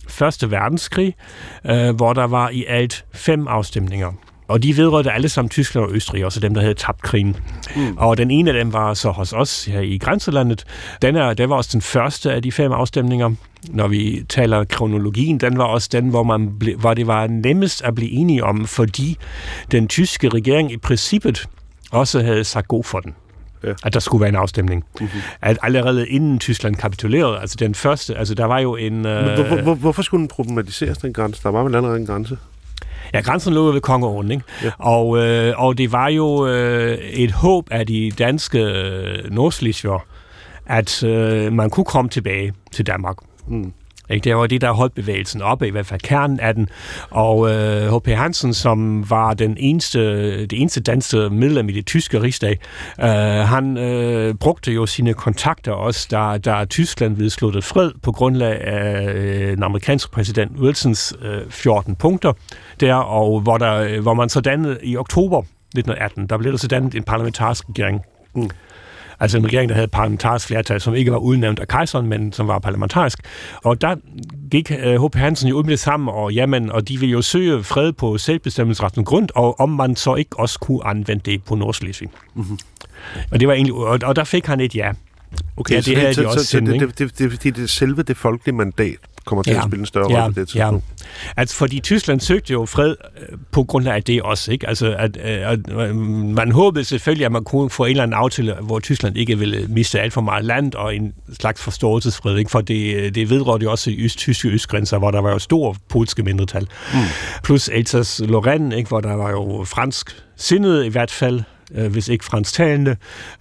første verdenskrig, øh, hvor der var i alt fem afstemninger. Og de vedrørte alle sammen Tyskland og Østrig, også dem, der havde tabt krigen. Mm. Og den ene af dem var så hos os her i grænselandet. Den, er, den var også den første af de fem afstemninger. Når vi taler kronologien, den var også den, hvor, man ble, hvor det var nemmest at blive enige om, fordi den tyske regering i princippet også havde sagt god for den. Ja. At der skulle være en afstemning. Mm-hmm. At allerede inden Tyskland kapitulerede, altså den første, altså der var jo en... Øh... Hvor, hvor, hvorfor skulle den problematiseres, den grænse? Der var vel allerede en grænse? Ja, grænsen lå ved Kongeåen, ikke? Ja. Og, øh, og det var jo øh, et håb af de danske øh, Nordslesviger, at øh, man kunne komme tilbage til Danmark. Mm. Ikke? Det var det, der holdt bevægelsen oppe, i hvert fald kernen af den. Og øh, H P. Hansen, som var den eneste, det eneste danske medlem i det tyske rigsdag, øh, han øh, brugte jo sine kontakter også, da, da Tyskland blev sluttet fred på grundlag af øh, den amerikanske præsident Wilsons øh, fjorten punkter der, og hvor, der, hvor man så dannede i oktober nitten atten, der blev der så dannet en parlamentarisk regering. Mm. Altså en regering, der havde parlamentarisk flertal, som ikke var udnævnt af kejseren, men som var parlamentarisk. Og der gik H P. Hansen jo ud med det samme, og, jamen, og de ville jo søge fred på selvbestemmelsesrettens grund, og om man så ikke også kunne anvende det på Nordslesvig. Mm-hmm. Og det var egentlig, og, og der fik han et ja. Okay, ja, det havde de også sendt, det, det, det, det, det, det selve det folkelige mandat kommer til ja, at spille en større rolle ja, på det tidspunkt. Ja. Altså, fordi Tyskland søgte jo fred på grund af det også, ikke? Altså, at, at, at man håbede selvfølgelig, at man kunne få en eller anden aftale, hvor Tyskland ikke ville miste alt for meget land, og en slags forståelsesfred, ikke? For det, det vedrørte jo også i øst-tyske østgrænser, hvor der var jo store polske mindretal. Mm. Plus Alsace-Lorraine, ikke? Hvor der var jo fransk sindet i hvert fald, hvis ikke fransktalende.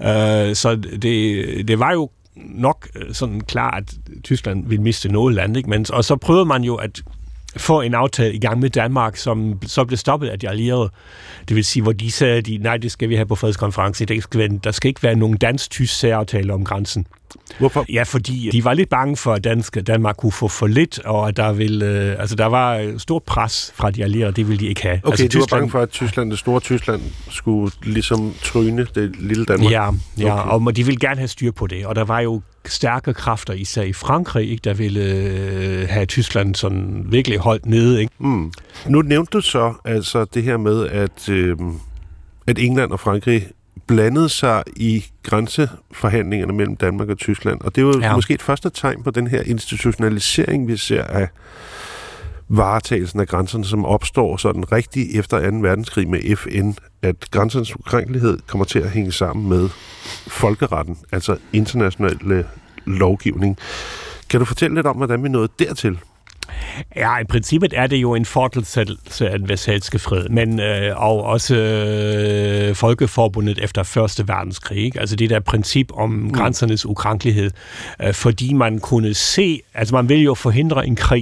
Så det, det var jo nok sådan klar, at Tyskland ville miste noget land, ikke? Men, og så prøvede man jo at få en aftale i gang med Danmark, som så blev stoppet af de allierede. Det vil sige, hvor de sagde, at de, nej, det skal vi have på fredskonferencen. Der skal, være, der skal ikke være nogen dansk-tysk særaftale om grænsen. Hvorfor? Ja, fordi de var lidt bange for, at dansk, Danmark kunne få for lidt, og at der ville, øh, altså der var stort pres fra de allierede, det ville de ikke have. Okay, altså, du Tyskland, var bange for, at Tyskland, det store Tyskland, skulle ligesom tryne det lille Danmark? Ja, ja okay. Og de ville gerne have styr på det, og der var jo stærke kræfter, især i Frankrig, ikke, der ville øh, have Tyskland sådan virkelig holdt nede. Ikke? Mm. Nu nævnte du så altså det her med, at, øh, at England og Frankrig blandede sig i grænseforhandlingerne mellem Danmark og Tyskland. Og det var ja. måske et første tegn på den her institutionalisering, vi ser af varetagelsen af grænserne, som opstår sådan rigtig efter anden verdenskrig med F N, at grænsernes ukrænkelighed kommer til at hænge sammen med folkeretten, altså international lovgivning. Kan du fortælle lidt om, hvordan vi nåede dertil? Ja, i princippet er det jo en fortsættelse af den versalske fred, men øh, og også øh, Folkeforbundet efter første verdenskrig. Ikke? Altså det der princip om mm. grænsernes ukrænkelighed, øh, fordi man kunne se, altså man ville jo forhindre en krig,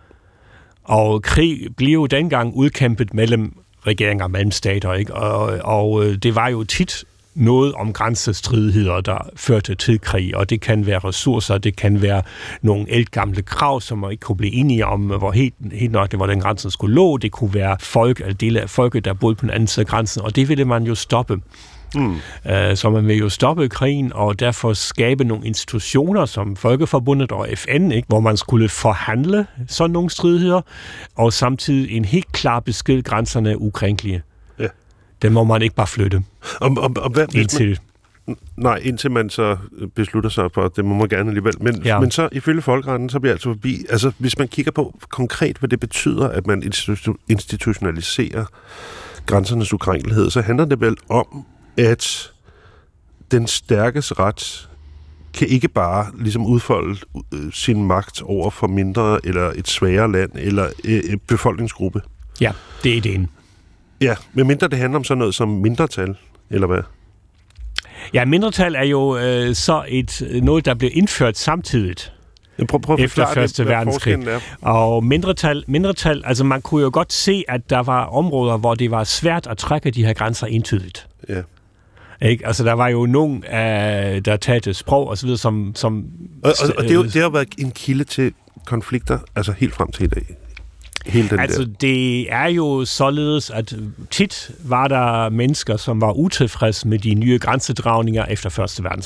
og krig blev jo dengang udkæmpet mellem regeringer, mellem stater, ikke? Og, og det var jo tit noget om grænsestridigheder, der førte til krig, og det kan være ressourcer, det kan være nogle ældgamle krav, som man ikke kunne blive enige om, hvor helt, helt nok det var den grænsen skulle lå, det kunne være folk, eller dele af folket, der boede på den anden side af grænsen, og det ville man jo stoppe. Mm. Uh, så man vil jo stoppe krigen, og derfor skabe nogle institutioner som Folkeforbundet og F N, ikke? Hvor man skulle forhandle sådan nogle stridigheder, og samtidig en helt klar besked, grænserne er ukrænkelige. Ja. Den må man ikke bare flytte. Om, om, om hvad, indtil. Man, nej, indtil man så beslutter sig for, det må man gerne alligevel. Men, ja. men så ifølge folkeretten, så bliver altså forbi, altså hvis man kigger på konkret, hvad det betyder, at man institu- institutionaliserer grænsernes ukrænkelighed, så handler det vel om, at den stærkes ret kan ikke bare ligesom udfolde sin magt over for mindre eller et svagere land eller et befolkningsgruppe. Ja, det er ideen. Ja, men mindre det handler om sådan noget som mindretal, eller hvad? Ja, mindretal er jo øh, så et noget, der blev indført samtidigt. Prøv, prøv efter første verdenskrig. Og mindretal, mindretal, altså man kunne jo godt se, at der var områder, hvor det var svært at trække de her grænser entydigt. Ja. Ikke? Altså der var jo nogen, af, der talte sprog og så videre, som... som og, og, og det, er jo, det har været en kilde til konflikter, altså helt frem til i dag. Altså, der. det er jo således, at tit var der mennesker, som var utilfredse med de nye grænsedragninger efter første verdenskrig.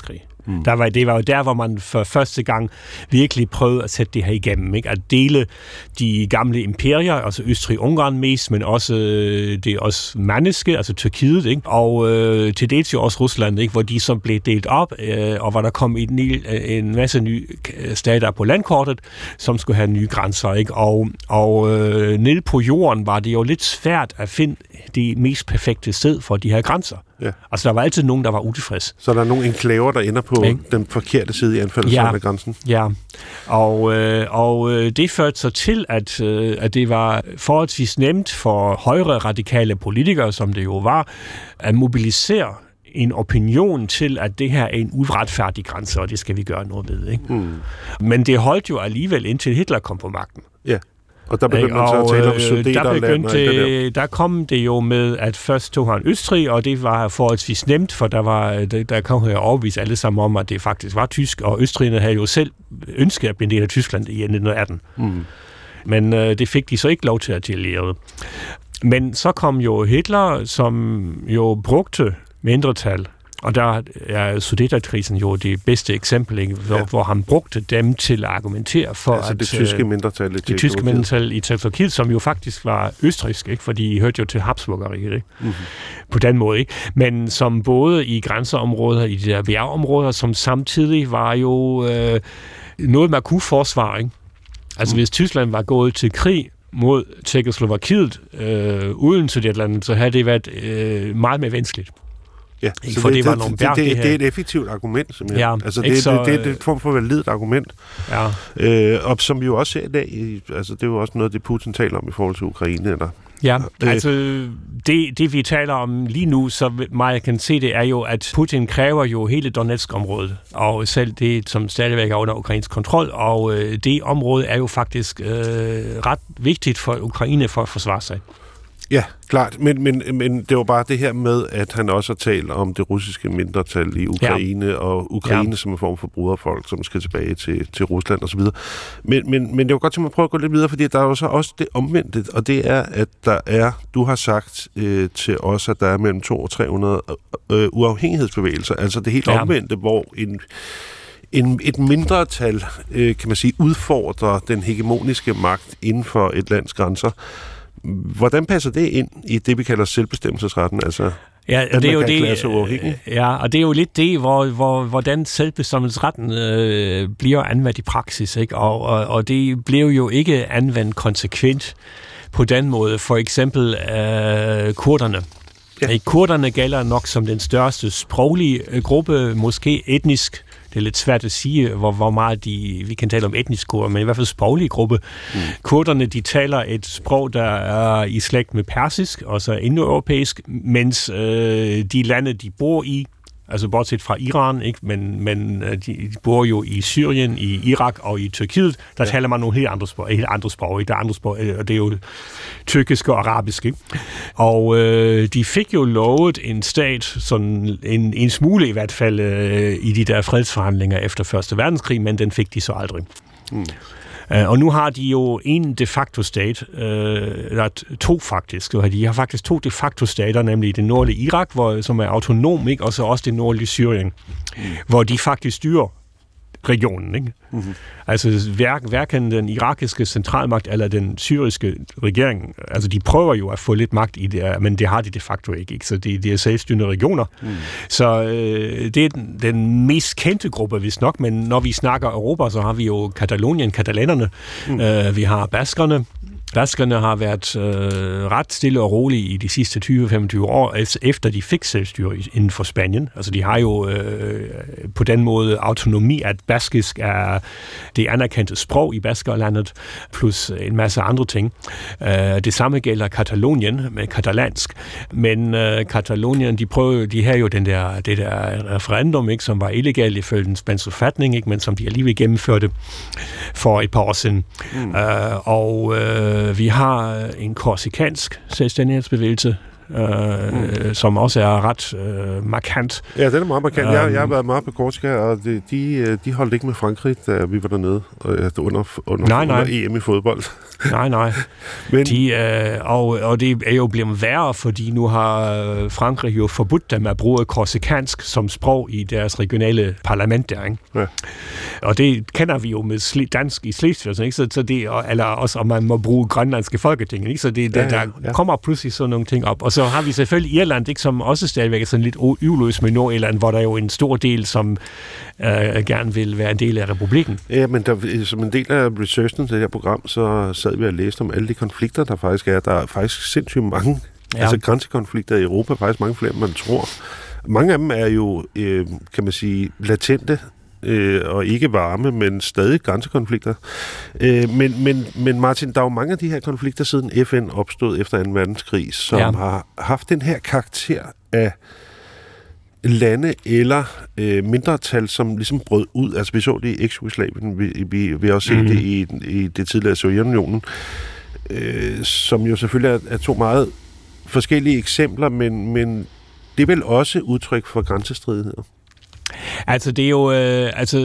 Mm. Der var, det var jo der, hvor man for første gang virkelig prøvede at sætte det her igennem. Ikke? At dele de gamle imperier, altså Østrig-Ungarn mest, men også det osmanniske, altså Tyrkiet, ikke? Og øh, til dels jo også Rusland, ikke? Hvor de så blev delt op, øh, og hvor der kom en, en masse nye stater på landkortet, som skulle have nye grænser. Ikke? Og, og øh, nede på jorden var det jo lidt svært at finde det mest perfekte sted for de her grænser. Ja. Altså, der var altid nogen, der var utilfreds. Så der er nogle enklaver, der ender på ikke? Den forkerte side i anfaldelsen ja. af grænsen? Ja, og, øh, og øh, det førte så til, at, øh, at det var forholdsvis nemt for højre radikale politikere, som det jo var, at mobilisere en opinion til, at det her er en uretfærdig grænse, og det skal vi gøre noget ved. Ikke? Mm. Men det holdt jo alligevel indtil Hitler kom på magten. Ja. Og der begyndte man så at tale om Sudeterland og alt det der. Der kom det jo med, at først tog han Østrig, og det var forholdsvis nemt, for der, var, der kom jeg overbevise alle sammen om, at det faktisk var tysk, og østrigerne havde jo selv ønsket at blive en del af Tyskland i nitten atten. Mm. Men øh, det fik de så ikke lov til at tillære. Men så kom jo Hitler, som jo brugte mindretal. Og der er Sudeterkrisen jo det bedste eksempel, ikke? Hvor, ja. hvor han brugte dem til at argumentere for, altså at det tyske mindretal i det tyske mindretal i Tjekkoslovakiet, som jo faktisk var østrigsk, ikke? Fordi de hørte jo til Habsburgeriet, ikke? Mm-hmm. På den måde, ikke? Men som både i grænseområder, i de der bjergeområder, som samtidig var jo øh, noget, man kunne forsvare, ikke? Altså mm. hvis Tyskland var gået til krig mod Tjekkoslovakiet øh, uden Sudeterland, så havde det været øh, meget mere vanskeligt. Ja, så for det, det, var nogle det, det, det, det er et effektivt argument, simpelthen. Ja, altså, det, så, det, det, det er et form for validt argument. Ja. Øh, og som vi jo også ser i dag, altså, det er jo også noget, det Putin taler om i forhold til Ukraine. Eller, ja, øh, altså det, det, vi taler om lige nu, så meget kan se det, er jo, at Putin kræver jo hele Donetsk-området, og selv det, som stadigvæk er under ukrainsk kontrol, og øh, det område er jo faktisk øh, ret vigtigt for Ukraine for at forsvare sig. Ja, klart, men, men, men det var bare det her med, at han også har talt om det russiske mindretal i Ukraine, ja. og Ukraine ja. som en form for bruderfolk, som skal tilbage til, til Rusland osv. Men, men, men det var godt til at prøve at gå lidt videre, fordi der er jo så også det omvendte, og det er, at der er, du har sagt øh, til os, at der er mellem to og tre hundrede øh, uafhængighedsbevægelser, altså det helt ja. omvendte, hvor en En, et mindretal, øh, kan man sige, udfordrer den hegemoniske magt inden for et lands grænser. Hvordan passer det ind i det, vi kalder selvbestemmelsesretten? Altså, ja, og det er jo det, ja, og det er jo lidt det, hvor, hvor hvordan selvbestemmelsesretten øh, bliver anvendt i praksis, ikke? Og, og, og det bliver jo ikke anvendt konsekvent på den måde. For eksempel øh, kurderne. Ja. Kurderne gælder nok som den største sproglige gruppe, måske etnisk. Det er lidt svært at sige, hvor, hvor meget de, vi kan tale om etnisk kurder, men i hvert fald sproglige gruppe. Mm. Kurderne, de taler et sprog, der er i slægt med persisk, og så indoeuropæisk, mens øh, de lande, de bor i, altså bortset fra Iran, ikke? Men, men de bor jo i Syrien, i Irak og i Tyrkiet, der ja. taler man nogle helt andre sprog, helt andre sprog, ikke? Der er andre sprog, og det er jo tyrkisk og arabisk, ikke? Og øh, de fik jo lovet en stat, sådan en, en smule i hvert fald, øh, i de der fredsforhandlinger efter første verdenskrig, men den fik de så aldrig. Mm. Uh, og nu har de jo en de facto stat, uh, eller to faktisk, de har faktisk to de facto stater, nemlig det nordlige Irak, hvor, som er autonom, ikke? Og så også det nordlige Syrien, mm. hvor de faktisk styrer regionen, ikke? Mm-hmm. Altså hver, hverken den irakiske centralmagt eller den syriske regering, altså de prøver jo at få lidt magt i det, men det har de de facto ikke, ikke? Så det, det er selvstyrende regioner. Mm. Så øh, det er den, den mest kendte gruppe, hvis nok, men når vi snakker Europa, så har vi jo Katalonien, katalanerne, mm. øh, vi har baskerne. Baskerne har været øh, ret stille og rolige i de sidste tyve til femogtyve år, efter de fik selvstyre inden for Spanien. Altså de har jo øh, på den måde autonomi, at baskisk er det anerkendte sprog i Baskerlandet, plus en masse andre ting. Øh, det samme gælder Katalonien med katalansk. Men øh, Katalonien, de prøver, de har jo den der, det der referendum, ikke, som var illegalt ifølge den spanske forfatning, ikke, men som de alligevel gennemførte for et par år siden. Mm. Øh, og øh, vi har en korsikansk selvstændighedsbevægelse, øh, mm. som også er ret øh, markant. Ja, den er meget markant. Um, jeg, jeg har været meget på Korsika, og de, de, de holdt ikke med Frankrig, da vi var dernede under, under, nej, nej. under E M i fodbold. Nej, nej. Men, de, øh, og, og det er jo blevet værre, fordi nu har Frankrig jo forbudt dem at bruge korsikansk som sprog i deres regionale parlament der, ikke? Ja. Og det kender vi jo med dansk i Slesvig, ikke? Så, så det, eller også, om man må bruge grønlandske folketing, ikke? Så det, ja, ja, der ja. kommer pludselig sådan nogle ting op. Og så har vi selvfølgelig Irland, ikke? Som også stadigvæk er sådan lidt uløst med Nordirland, hvor der er jo en stor del, som øh, gerne vil være en del af republikken. Ja, men der, som en del af researchen til det her program, så sad vi og læste om alle de konflikter, der faktisk er. Der er faktisk sindssygt mange, ja. altså grænsekonflikter i Europa, faktisk mange flere, end man tror. Mange af dem er jo, øh, kan man sige, latente, øh, og ikke varme, men stadig grænsekonflikter. Øh, men, men, men Martin, der er jo mange af de her konflikter, siden F N opstod efter anden verdenskrig, som ja. har haft den her karakter af lande eller øh, mindretal, som ligesom brød ud. Altså vi så det i eks-Jugoslavien, vi, vi, vi har også set mm. det i, i det tidligere Sovjetunionen, øh, som jo selvfølgelig er, er to meget forskellige eksempler, men, men det er vel også udtryk for grænsestridigheder. Altså det er jo øh, altså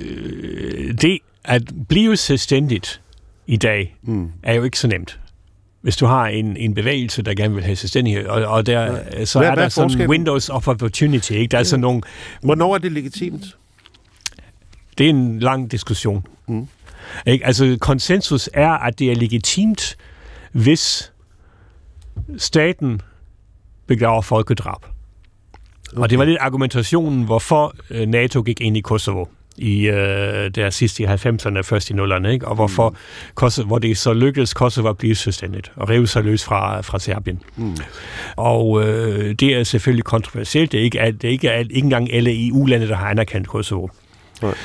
det at blive selvstændigt i dag mm. er jo ikke så nemt. Hvis du har en, en bevægelse, der gerne vil have selvstændighed, og, og der, ja. så hvad, er der sådan windows of opportunity, ikke? Der er ja. sådan nogle... Hvornår er det legitimt? Det er en lang diskussion. Mm. Ikke? Altså, konsensus er, at det er legitimt, hvis staten begår folkedrab. Okay. Og det var lidt argumentationen, hvorfor NATO gik ind i Kosovo i øh, der sidste i halvfemserne, først i nullerne, ikke? Og hvorfor mm. Kosovo, hvor det så lykkedes Kosovo at blive selvstændigt og rive sig løs fra, fra Serbien. Mm. Og øh, det er selvfølgelig kontroversielt. Det er ikke, det er ikke, ikke engang alle E U-lande, der har anerkendt Kosovo. Uh,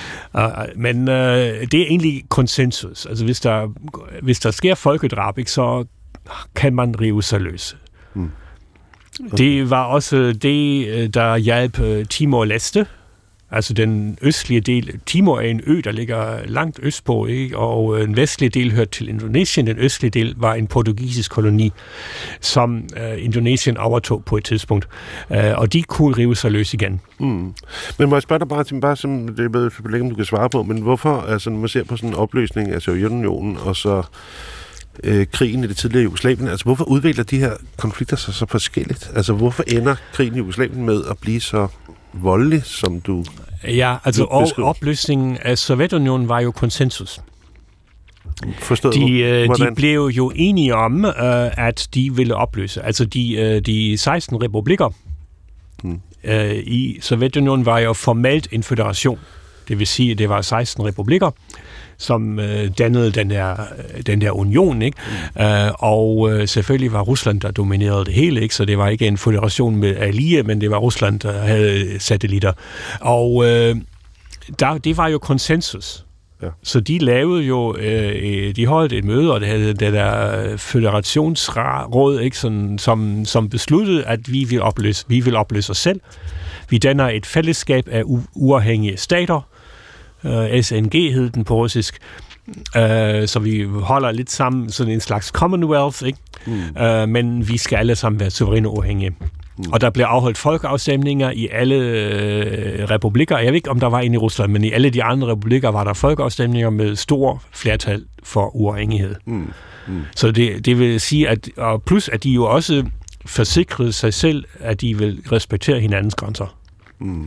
men øh, det er egentlig konsensus. Altså hvis der, hvis der sker folkedrab, ikke, så kan man rive sig løs. Mm. Okay. Det var også det, der hjalp Timor-Leste, altså den østlige del. Timor er en ø, der ligger langt østpå, ikke? Og den vestlige del hørte til Indonesien. Den østlige del var en portugisisk koloni, som uh, Indonesien overtog på et tidspunkt. Uh, og de kunne rive sig løs igen. Mm. Men må jeg spørge dig bare, til, bare som, det ved jeg ikke, om du kan svare på, men hvorfor, altså når man ser på sådan en opløsning af Sovjetunionen, og så øh, krigen i det tidligere Jugoslavien, altså hvorfor udvikler de her konflikter sig så forskelligt? Altså hvorfor ender krigen i Jugoslavien med at blive så voldelig, som du... Ja, altså og opløsningen af Sovjetunionen var jo konsensus. Forstået, de, øh, de blev jo enige om, øh, at de ville opløse. Altså de, øh, de seksten republikker hmm. øh, i Sovjetunionen var jo formelt en føderation. Det vil sige, at det var seksten republikker, som øh, dannede den der, den der union, ikke? Mm. Øh, og øh, selvfølgelig var Rusland, der dominerede det hele, ikke? Så det var ikke en føderation med allier, men det var Rusland, der havde satellitter. Og øh, der, det var jo konsensus. Ja. Så de lavede jo, øh, de holdt et møde, og det havde det der føderationsråd, ikke? Sådan, som, som besluttede, at vi vil opløse, vi vil opløse os selv. Vi danner et fællesskab af u- uafhængige stater. Uh, S N G hed den på russisk, uh, så vi holder lidt sammen, sådan en slags Commonwealth, ikke? Mm. Uh, men vi skal alle sammen være suveræne uafhængige. Mm. Og der blev afholdt folkeafstemninger i alle uh, republikker. Jeg ved ikke, om der var en i Rusland, men i alle de andre republikker var der folkeafstemninger med stor flertal for uafhængighed. Mm. Mm. Så det, det vil sige, at og plus at de jo også forsikrede sig selv, at de vil respektere hinandens grænser. Mm.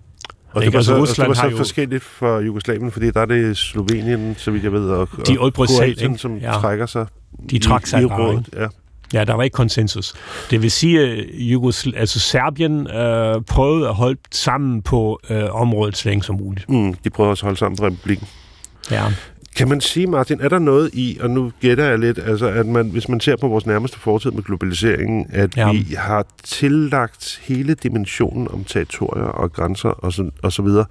Og det var, så, altså, det var så jo forskelligt for Jugoslavien, fordi der er det Slovenien, så vidt jeg ved, og, de og Kroatien, som ja. trækker sig de trak sig i, i bare, rådet. Ja. ja, der var ikke konsensus. Det vil sige, at Jugosl- altså Serbien øh, prøvede at holde sammen på øh, området så længe som muligt. Mm, de prøvede også at holde sammen på republikken. Ja. Kan man sige, Martin, er der noget i, og nu gætter jeg lidt, altså at man, hvis man ser på vores nærmeste fortid med globaliseringen, at ja. vi har tillagt hele dimensionen om territorier og grænser og så, og så videre,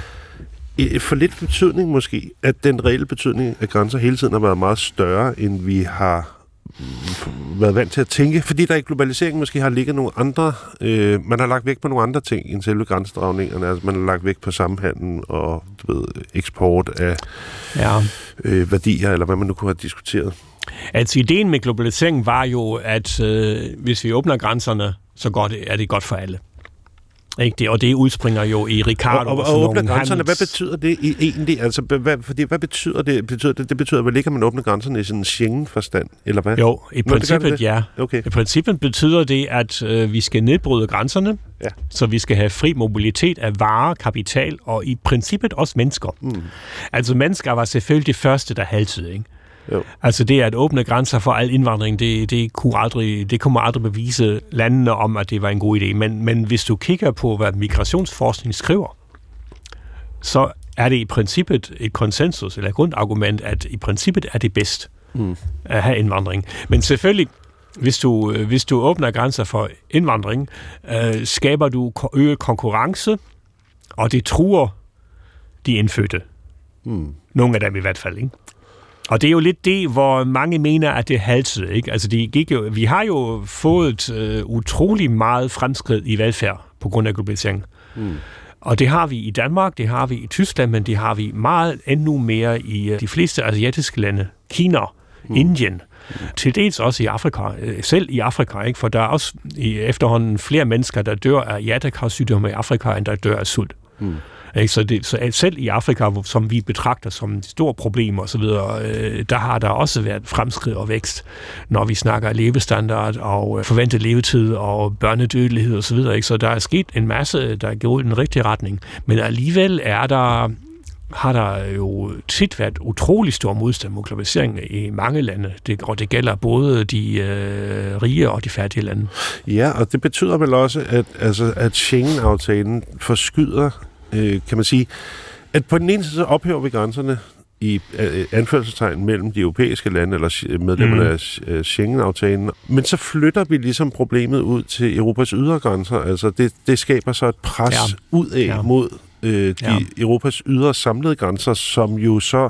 for lidt betydning måske, at den reelle betydning af grænser hele tiden har været meget større, end vi har været vant til at tænke, fordi der i globaliseringen måske har ligget nogle andre, øh, man har lagt vægt på nogle andre ting end selve grænsedragningerne, altså man har lagt vægt på samhandlen og du ved, eksport af ja. øh, værdier, eller hvad man nu kunne have diskuteret. Altså, ideen med globalisering var jo, at øh, hvis vi åbner grænserne, så går det, er det godt for alle. Ikke det? Og det udspringer jo i Ricardo. Og, og, og åbne grænserne, handels... hvad betyder det egentlig? Altså, hvad, fordi, hvad betyder det? Betyder det? Det betyder vel ikke, at man åbner grænserne i sådan en Schengen-forstand, eller hvad? Jo, i Nå, princippet det det? ja. Okay. I princippet betyder det, at øh, vi skal nedbryde grænserne, ja. Så vi skal have fri mobilitet af varer, kapital og i princippet også mennesker. Mm. Altså, mennesker var selvfølgelig det første, der haltede, ikke? Jo. Altså det at åbne grænser for al indvandring, det, det, kunne aldrig, det kunne man aldrig bevise landene om, at det var en god idé. Men, men hvis du kigger på, hvad migrationsforskning skriver, så er det i princippet et konsensus eller et grundargument, at i princippet er det bedst mm. at have indvandring. Men selvfølgelig, hvis du, hvis du åbner grænser for indvandring, øh, skaber du øget konkurrence, og det truer de indfødte. Mm. Nogle af dem i hvert fald, ikke? Og det er jo lidt det, hvor mange mener, at det haltede, ikke? Altså, de gik jo, vi har jo fået øh, utrolig meget fremskridt i velfærd på grund af globalisering. Mm. Og det har vi i Danmark, det har vi i Tyskland, men det har vi meget endnu mere i øh, de fleste asiatiske lande. Kina, mm. Indien, mm. til dels også i Afrika, øh, selv i Afrika, ikke? For der er også i efterhånden flere mennesker, der dør af hjertekarsygdomme i Afrika, end der dør af sult. Mm. Så, det, så selv i Afrika, som vi betragter som et stort problem og så videre, øh, der har der også været fremskridt og vækst, når vi snakker levestandard og øh, forventet levetid og børnedødelighed og så videre. Ikke? Så der er sket en masse, der går i den rigtige retning. Men alligevel er der, har der jo tit været utrolig stor modstand mod globalisering i mange lande, det, og det gælder både de øh, rige og de fattige lande. Ja, og det betyder vel også, at, altså, at Schengen-aftalen forskyder, kan man sige, at på den ene side så ophæver vi grænserne i anførselstegn mellem de europæiske lande eller medlemmerne mm. af Schengen-aftalen, men så flytter vi ligesom problemet ud til Europas ydre grænser. Altså det, det skaber så et pres ja. ud af ja. mod øh, de ja. Europas ydre samlede grænser, som jo så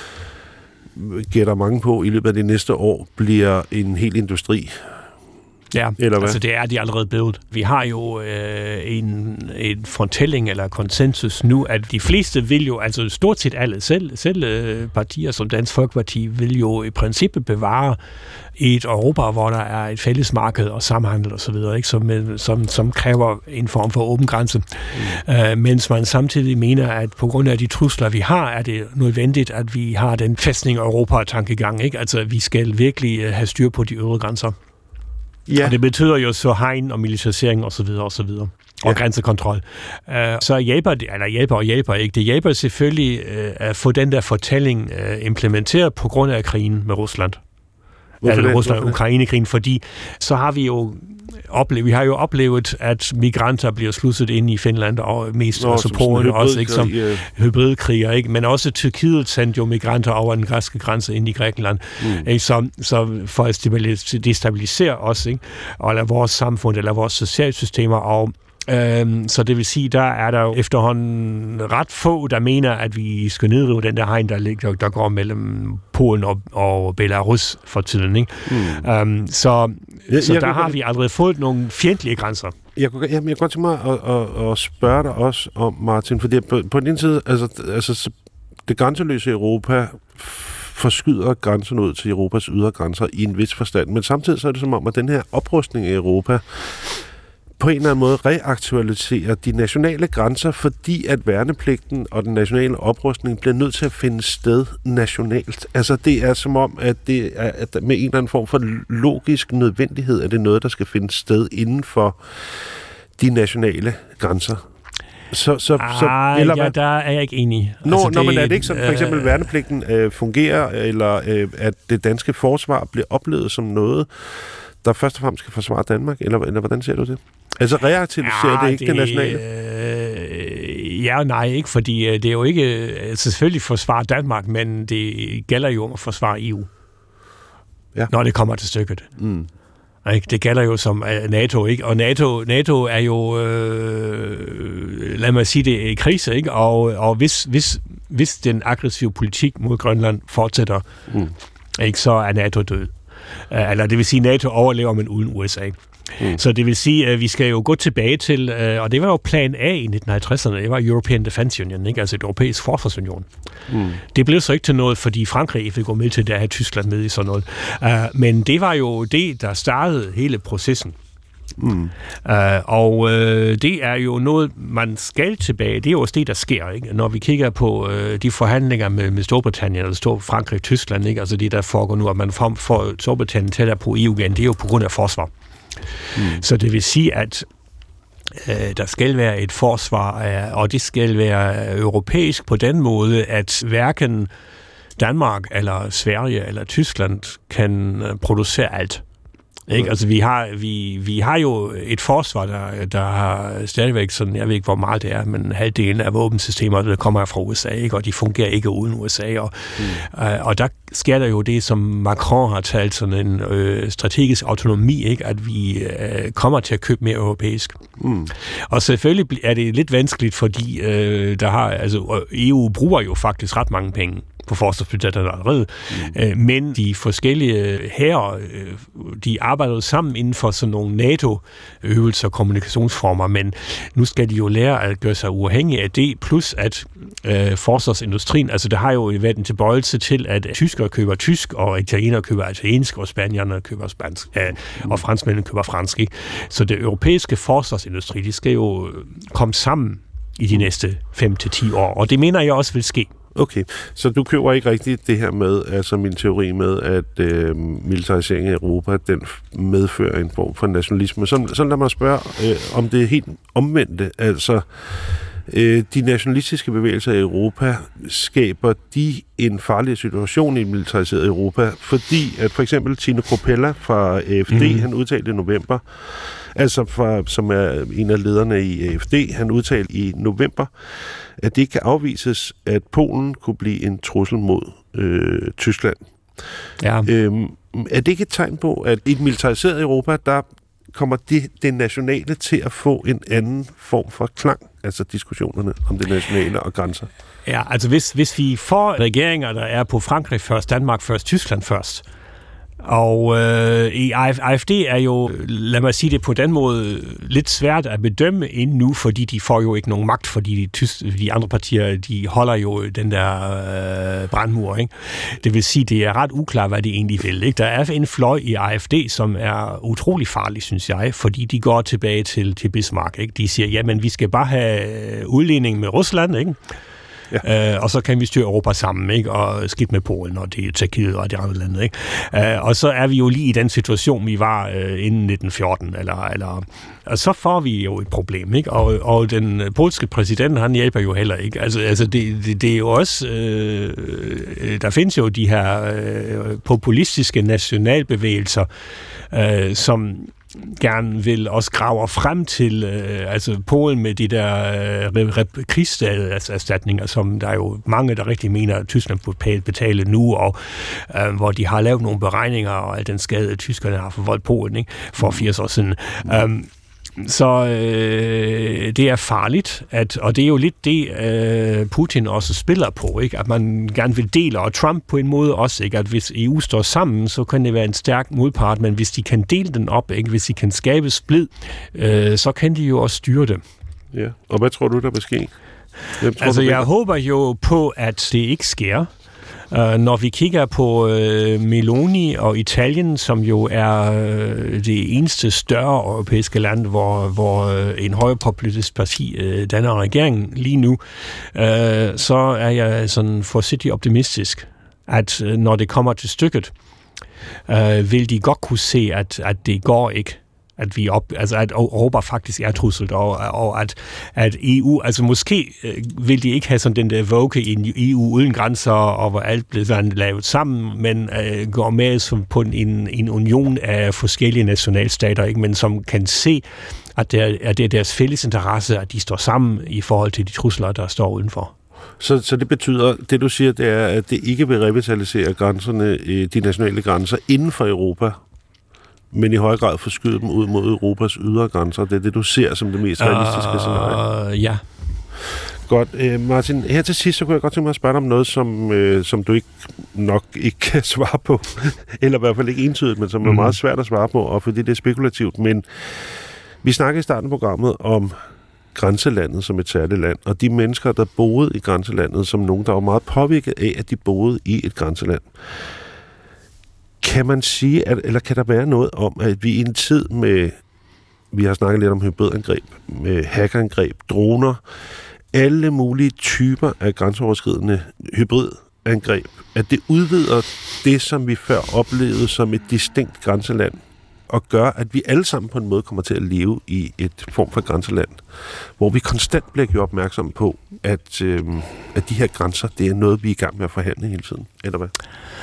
gætter mange på i løbet af det næste år bliver en hel industri. Ja, altså det er de allerede blevet. Vi har jo øh, en, en fortælling eller konsensus nu, at de fleste vil jo, altså stort set alle, selv, selv øh, partier som Dansk Folkeparti, vil jo i princippet bevare et Europa, hvor der er et fælles marked og samhandel og så videre, ikke? Som, som, som kræver en form for åben grænse. Mm. Øh, mens man samtidig mener, at på grund af de trusler, vi har, er det nødvendigt, at vi har den fæstning Europa-tankegang, ikke? Altså vi skal virkelig have styr på de ydre grænser. Ja. Og det betyder jo så hegn og militarisering og så videre og så videre. Og ja. grænsekontrol. Uh, så hjælper det, eller hjælper og hjælper ikke. Det hjælper selvfølgelig uh, at få den der fortælling uh, implementeret på grund af krigen med Rusland. Hvorfor altså Rusland-Ukraine-krigen, fordi så har vi jo oplevet, vi har jo oplevet, at migranter bliver sludset ind i Finland og mest Nå, altså Polen også, ikke, som yeah. hybridkriger, ikke? Men også Tyrkiet sendte jo migranter over den græske grænse ind i Grækenland, mm. ikke? Så, så for at destabilisere os, ikke? Og eller vores samfund, eller vores socialsystemer, og Øhm, så det vil sige, der er der jo efterhånden ret få, der mener, at vi skal nedrive den der hegn, der, ligger, der går mellem Polen og, og Belarus for tiden. Ikke? Mm. Øhm, så jeg, så jeg der har godt, vi aldrig fået nogle fjendtlige grænser. Jeg kunne, jamen, jeg kunne godt tænke mig at, at, at spørge dig også om, Martin, fordi på, på den ene side, altså, altså det grænseløse Europa forskyder grænsen ud til Europas ydre grænser i en vis forstand, men samtidig så er det som om, at den her oprustning i Europa på en eller anden måde reaktualiserer de nationale grænser, fordi at værnepligten og den nationale oprustning bliver nødt til at finde sted nationalt. Altså det er som om, at det er at med en eller anden form for logisk nødvendighed, at det er noget, der skal finde sted inden for de nationale grænser. Så, så, ah, så, eller ja, der er jeg ikke enig. Nå, altså, det, når man er det ikke sådan, for eksempel øh, værnepligten øh, fungerer, eller øh, at det danske forsvar bliver oplevet som noget, der først og fremmest skal forsvare Danmark, eller, eller hvordan ser du det? Altså reaktiviserer ja, det ikke det, det nationale? Øh, ja og nej, ikke, fordi det er jo ikke altså selvfølgelig forsvare Danmark, men det gælder jo om at forsvare E U, ja. Når det kommer til stykket. Mm. Ikke? Det gælder jo som NATO, ikke? Og NATO, NATO er jo, øh, lad mig sige det, i krise, ikke? Og, og hvis, hvis, hvis den aggressive politik mod Grønland fortsætter, mm. ikke, så er NATO død. Eller det vil sige, NATO overlever, men uden U S A. Mm. Så det vil sige, at vi skal jo gå tilbage til, og det var jo plan A i nitten halvtredserne, det var European Defence Union, ikke? Altså et europæisk forsvarsunion. Mm. Det blev så ikke til noget, fordi Frankrig ikke ville gå med til det at have Tyskland med i sådan noget. Uh, men det var jo det, der startede hele processen. Mm. Uh, og uh, det er jo noget, man skal tilbage. Det er jo også det, der sker, ikke? Når vi kigger på uh, de forhandlinger med, med Storbritannien, eller Stor Frankrig, Tyskland, ikke? Altså det, der foregår nu, at man får Storbritannien tættere på E U igen, det er jo på grund af forsvar. Mm. Så det vil sige, at uh, der skal være et forsvar, uh, og det skal være europæisk på den måde, at hverken Danmark eller Sverige eller Tyskland kan uh, producere alt. Ikke? Altså, vi har, vi, vi har jo et forsvar, der, der har stadigvæk sådan, jeg ved ikke, hvor meget det er, men halvdelen af våbensystemer, der kommer fra U S A, ikke? Og de fungerer ikke uden U S A. Og, mm. øh, og der sker der jo det, som Macron har talt, sådan en øh, strategisk autonomi, ikke? At vi øh, kommer til at købe mere europæisk. Mm. Og selvfølgelig er det lidt vanskeligt, fordi øh, der har, altså, E U bruger jo faktisk ret mange penge på forsvarsbudgettet allerede, mm. men de forskellige hære, de arbejder sammen inden for sådan nogle NATO-øvelser og kommunikationsformer, men nu skal de jo lære at gøre sig uafhængige af det, plus at øh, forsvarsindustrien, altså der har jo været en tilbøjelse til, at tyskere køber tysk, og italienere køber italiensk, og spanierne køber spansk, øh, mm. og franskmændene køber fransk. Ikke? Så det europæiske forsvarsindustri, de skal jo komme sammen i de næste fem til ti år, og det mener jeg også vil ske. Okay, så du køber ikke rigtigt det her med, altså min teori med, at øh, militarisering af Europa, den medfører en form for nationalisme. Så, så lad mig spørge, øh, om det er helt omvendte. Altså, øh, de nationalistiske bevægelser i Europa, skaber de en farlig situation i et militariseret Europa, fordi at for eksempel Tino Cropella fra A F D, mm. han udtalte i november, altså fra, som er en af lederne i A F D, han udtalte i november, at det ikke kan afvises, at Polen kunne blive en trussel mod øh, Tyskland. Ja. Øhm, er det ikke et tegn på, at i et militariseret Europa, der kommer det, det nationale til at få en anden form for klang, altså diskussionerne om det nationale og grænser? Ja, altså hvis, hvis vi får regeringer, der er på Frankrig først, Danmark først, Tyskland først, og øh, i A F D er jo, lad mig sige det på den måde, lidt svært at bedømme endnu, fordi de får jo ikke nogen magt, fordi de, tysk, de andre partier, de holder jo den der øh, brandmur, ikke? Det vil sige, det er ret uklart, hvad de egentlig vil, ikke? Der er en fløj i A F D, som er utrolig farlig, synes jeg, fordi de går tilbage til, til Bismarck, ikke? De siger, jamen vi skal bare have udligning med Rusland, ikke? Ja. Øh, og så kan vi styre Europa sammen, ikke? Og skidt med Polen og det Tjekkiet og de andre lande, ikke? Øh, og så er vi jo lige i den situation, vi var øh, inden nitten fjorten, eller, eller, og så får vi jo et problem, ikke? Og, og den polske præsident, han hjælper jo heller ikke. Altså, altså det, det, det er jo også, øh, der findes jo de her øh, populistiske nationalbevægelser, øh, som gerne vil også grave frem til øh, altså Polen med de der øh, krigserstatninger, som der er jo mange, der rigtig mener, at Tyskland burde betale nu, og øh, hvor de har lavet nogle beregninger og al den skade, tyskerne har forvoldt Polen, ikke, for firs år siden. Mm. Um, Så øh, det er farligt, at, og det er jo lidt det, øh, Putin også spiller på, ikke? At man gerne vil dele, og Trump på en måde også, ikke? At hvis E U står sammen, så kan det være en stærk modpart, men hvis de kan dele den op, ikke? Hvis de kan skabe splid, øh, så kan de jo også styre det. Ja, og hvad tror du, der vil ske? Altså, jeg håber jo på, at det ikke sker. Uh, når vi kigger på uh, Meloni og Italien, som jo er uh, det eneste større europæiske land, hvor, hvor uh, en højrepopulistisk parti uh, danner regeringen lige nu, uh, så er jeg sådan forsigtigt optimistisk, at uh, når det kommer til stykket, uh, vil de godt kunne se, at, at det går ikke. At vi op, altså at Europa faktisk er trusselt, og, og at, at E U, altså måske øh, vil de ikke have sådan den der vogue i en E U uden grænser, og hvor alt bliver sådan lavet sammen, men øh, går med som på en, en union af forskellige nationalstater, ikke? Men som kan se, at det er, at det er deres fælles interesse, at de står sammen i forhold til de trusler, der står udenfor. Så, så det betyder, det du siger, det er, at det ikke vil revitalisere grænserne, de nationale grænser inden for Europa, men i høj grad forskyde dem ud mod Europas ydre grænser. Det er det, du ser som det mest realistiske uh, scenarie. Ja. Godt. Øh, Martin, her til sidst, så kunne jeg godt tænke mig at spørge dig om noget, som, øh, som du ikke nok ikke kan svare på, eller i hvert fald ikke entydigt, men som mm. er meget svært at svare på, og fordi det er spekulativt. Men vi snakkede i starten af programmet om grænselandet som et særligt land, og de mennesker, der boede i grænselandet, som nogen, der var meget påvirket af, at de boede i et grænseland. Kan man sige, at, eller kan der være noget om, at vi i en tid med, vi har snakket lidt om hybridangreb, med hackerangreb, droner, alle mulige typer af grænseoverskridende hybridangreb, at det udvider det, som vi før oplevede som et distinkt grænseland, og gør, at vi alle sammen på en måde kommer til at leve i et form for grænseland, hvor vi konstant bliver gjort opmærksom på, at, øh, at de her grænser, det er noget, vi er i gang med at forhandle hele tiden, eller hvad?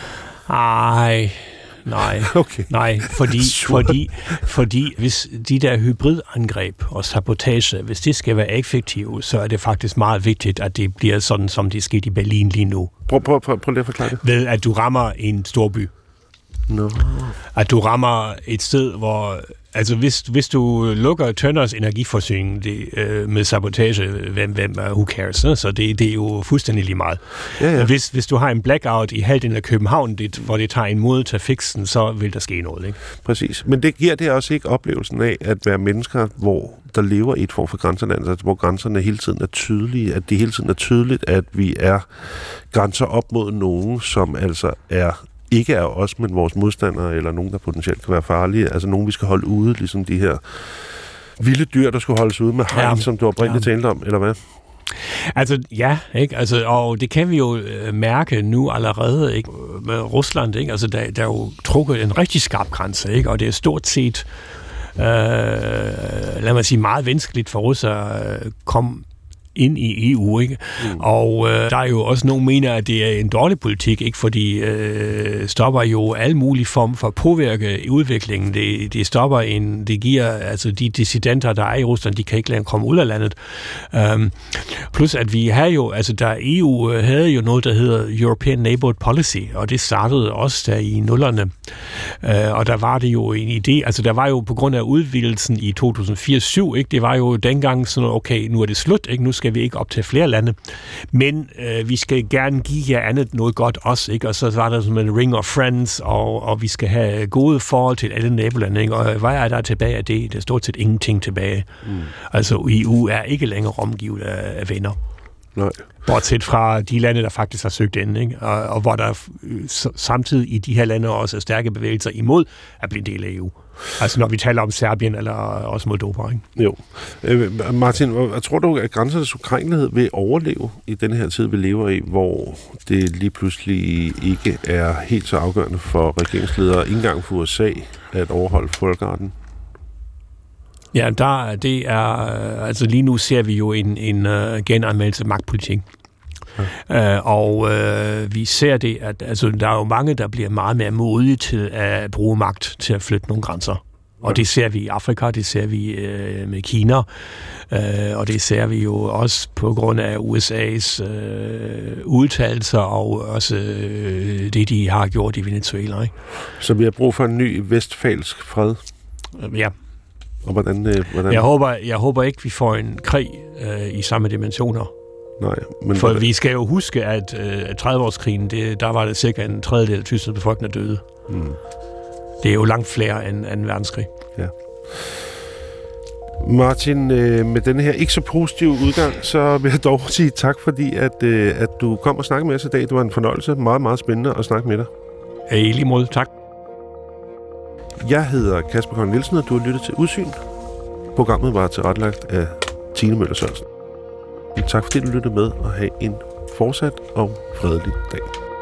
Ej, nej, okay. nej, fordi, fordi, fordi hvis de der hybridangreb og sabotage, hvis det skal være effektive, så er det faktisk meget vigtigt, at det bliver sådan, som det sker i Berlin lige nu. Prøv, prøv, prøv, prøv lige at forklare det. Ved at du rammer en storby. No. At du rammer et sted, hvor... Altså, hvis, hvis du lukker Tønders energiforsyning det, øh, med sabotage, hvem, hvem uh, who cares, så det, det er jo fuldstændig lige meget. Ja, ja. Hvis, hvis du har en blackout i halvdelen af København, det, hvor det tager en måned til at fikse den, så vil der ske noget, ikke? Præcis. Men det giver det også ikke oplevelsen af at være mennesker, hvor der lever i et form for grænseland, altså hvor grænserne hele tiden er tydelige, at det hele tiden er tydeligt, at vi er grænser op mod nogen, som altså er ikke er os, men vores modstandere, eller nogen, der potentielt kan være farlige. Altså nogen, vi skal holde ude, ligesom de her vilde dyr, der skulle holdes ude med hegn, ja. Som du oprindeligt ja. talte om, eller hvad? Altså, ja, ikke? Altså, og det kan vi jo øh, mærke nu allerede, ikke? Med Rusland, ikke? Altså, der, der er jo trukket en rigtig skarp grænse, ikke? Og det er stort set, øh, lad mig sige, meget vanskeligt for russere at komme ind i E U, ikke? Mm. Og øh, der er jo også nogen, der mener, at det er en dårlig politik, ikke? Fordi øh, stopper jo alle mulige form for at påvirke udviklingen. Det, det stopper en, det giver, altså de dissidenter, der er i Rusland, de kan ikke længere komme ud af landet. Um, plus at vi har jo, altså der E U havde jo noget, der hedder European Neighborhood Policy, og det startede også der i nullerne. Uh, og der var det jo en idé, altså der var jo på grund af udvidelsen i to tusind og fire til syv, ikke? Det var jo dengang sådan, okay, nu er det slut, ikke? Nu skal vi ikke op til flere lande, men øh, vi skal gerne give jer andet noget godt også, ikke? Og så var der sådan en ring of friends, og, og vi skal have gode forhold til alle nabolande, ikke? Og hvad er der tilbage af det? Der er stort set ingenting tilbage. Mm. Altså E U er ikke længere omgivet af, af venner. Nej. Bortset fra de lande, der faktisk har søgt ind, ikke? Og, og hvor der samtidig i de her lande også er stærke bevægelser imod at blive en del af E U. Altså når vi taler om Serbien eller også Moldova, ikke? Jo. Øh, Martin, tror du, at grænsernes ukrænkelighed vil overleve i denne her tid, vi lever i, hvor det lige pludselig ikke er helt så afgørende for regeringsledere, ikke engang for U S A, at overholde folkeretten? Ja, der, det er, altså lige nu ser vi jo en, en uh, genanmeldelse af magtpolitik. Ja. Uh, og uh, vi ser det, at altså, der er jo mange, der bliver meget mere modige til at bruge magt til at flytte nogle grænser. Og ja. Det ser vi i Afrika, det ser vi uh, med Kina, uh, og det ser vi jo også på grund af U S A's uh, udtalelser og også uh, det, de har gjort i Venezuela, ikke? Så vi har brug for en ny vestfalsk fred? Uh, ja. Og hvordan, hvordan? Jeg håber, jeg håber ikke, vi får en krig øh, i samme dimensioner. Nej, men for vi skal jo huske, at øh, tredive-årskrigen, det, der var det cirka en tredjedel af Tysklands befolkning døde. Mm. Det er jo langt flere end anden verdenskrig. Ja. Martin, øh, med denne her ikke så positive udgang, så vil jeg dog sige tak, fordi at, øh, at du kom og snakkede med os i dag. Det var en fornøjelse. Meget, meget spændende at snakke med dig. Ja, i lige måde. Tak. Jeg hedder Kasper Kold Nielsen, og du har lyttet til Udsyn. Programmet var tilrettelagt af Tine Møller Sørensen. Tak fordi du lyttede med, og have en fortsat og fredelig dag.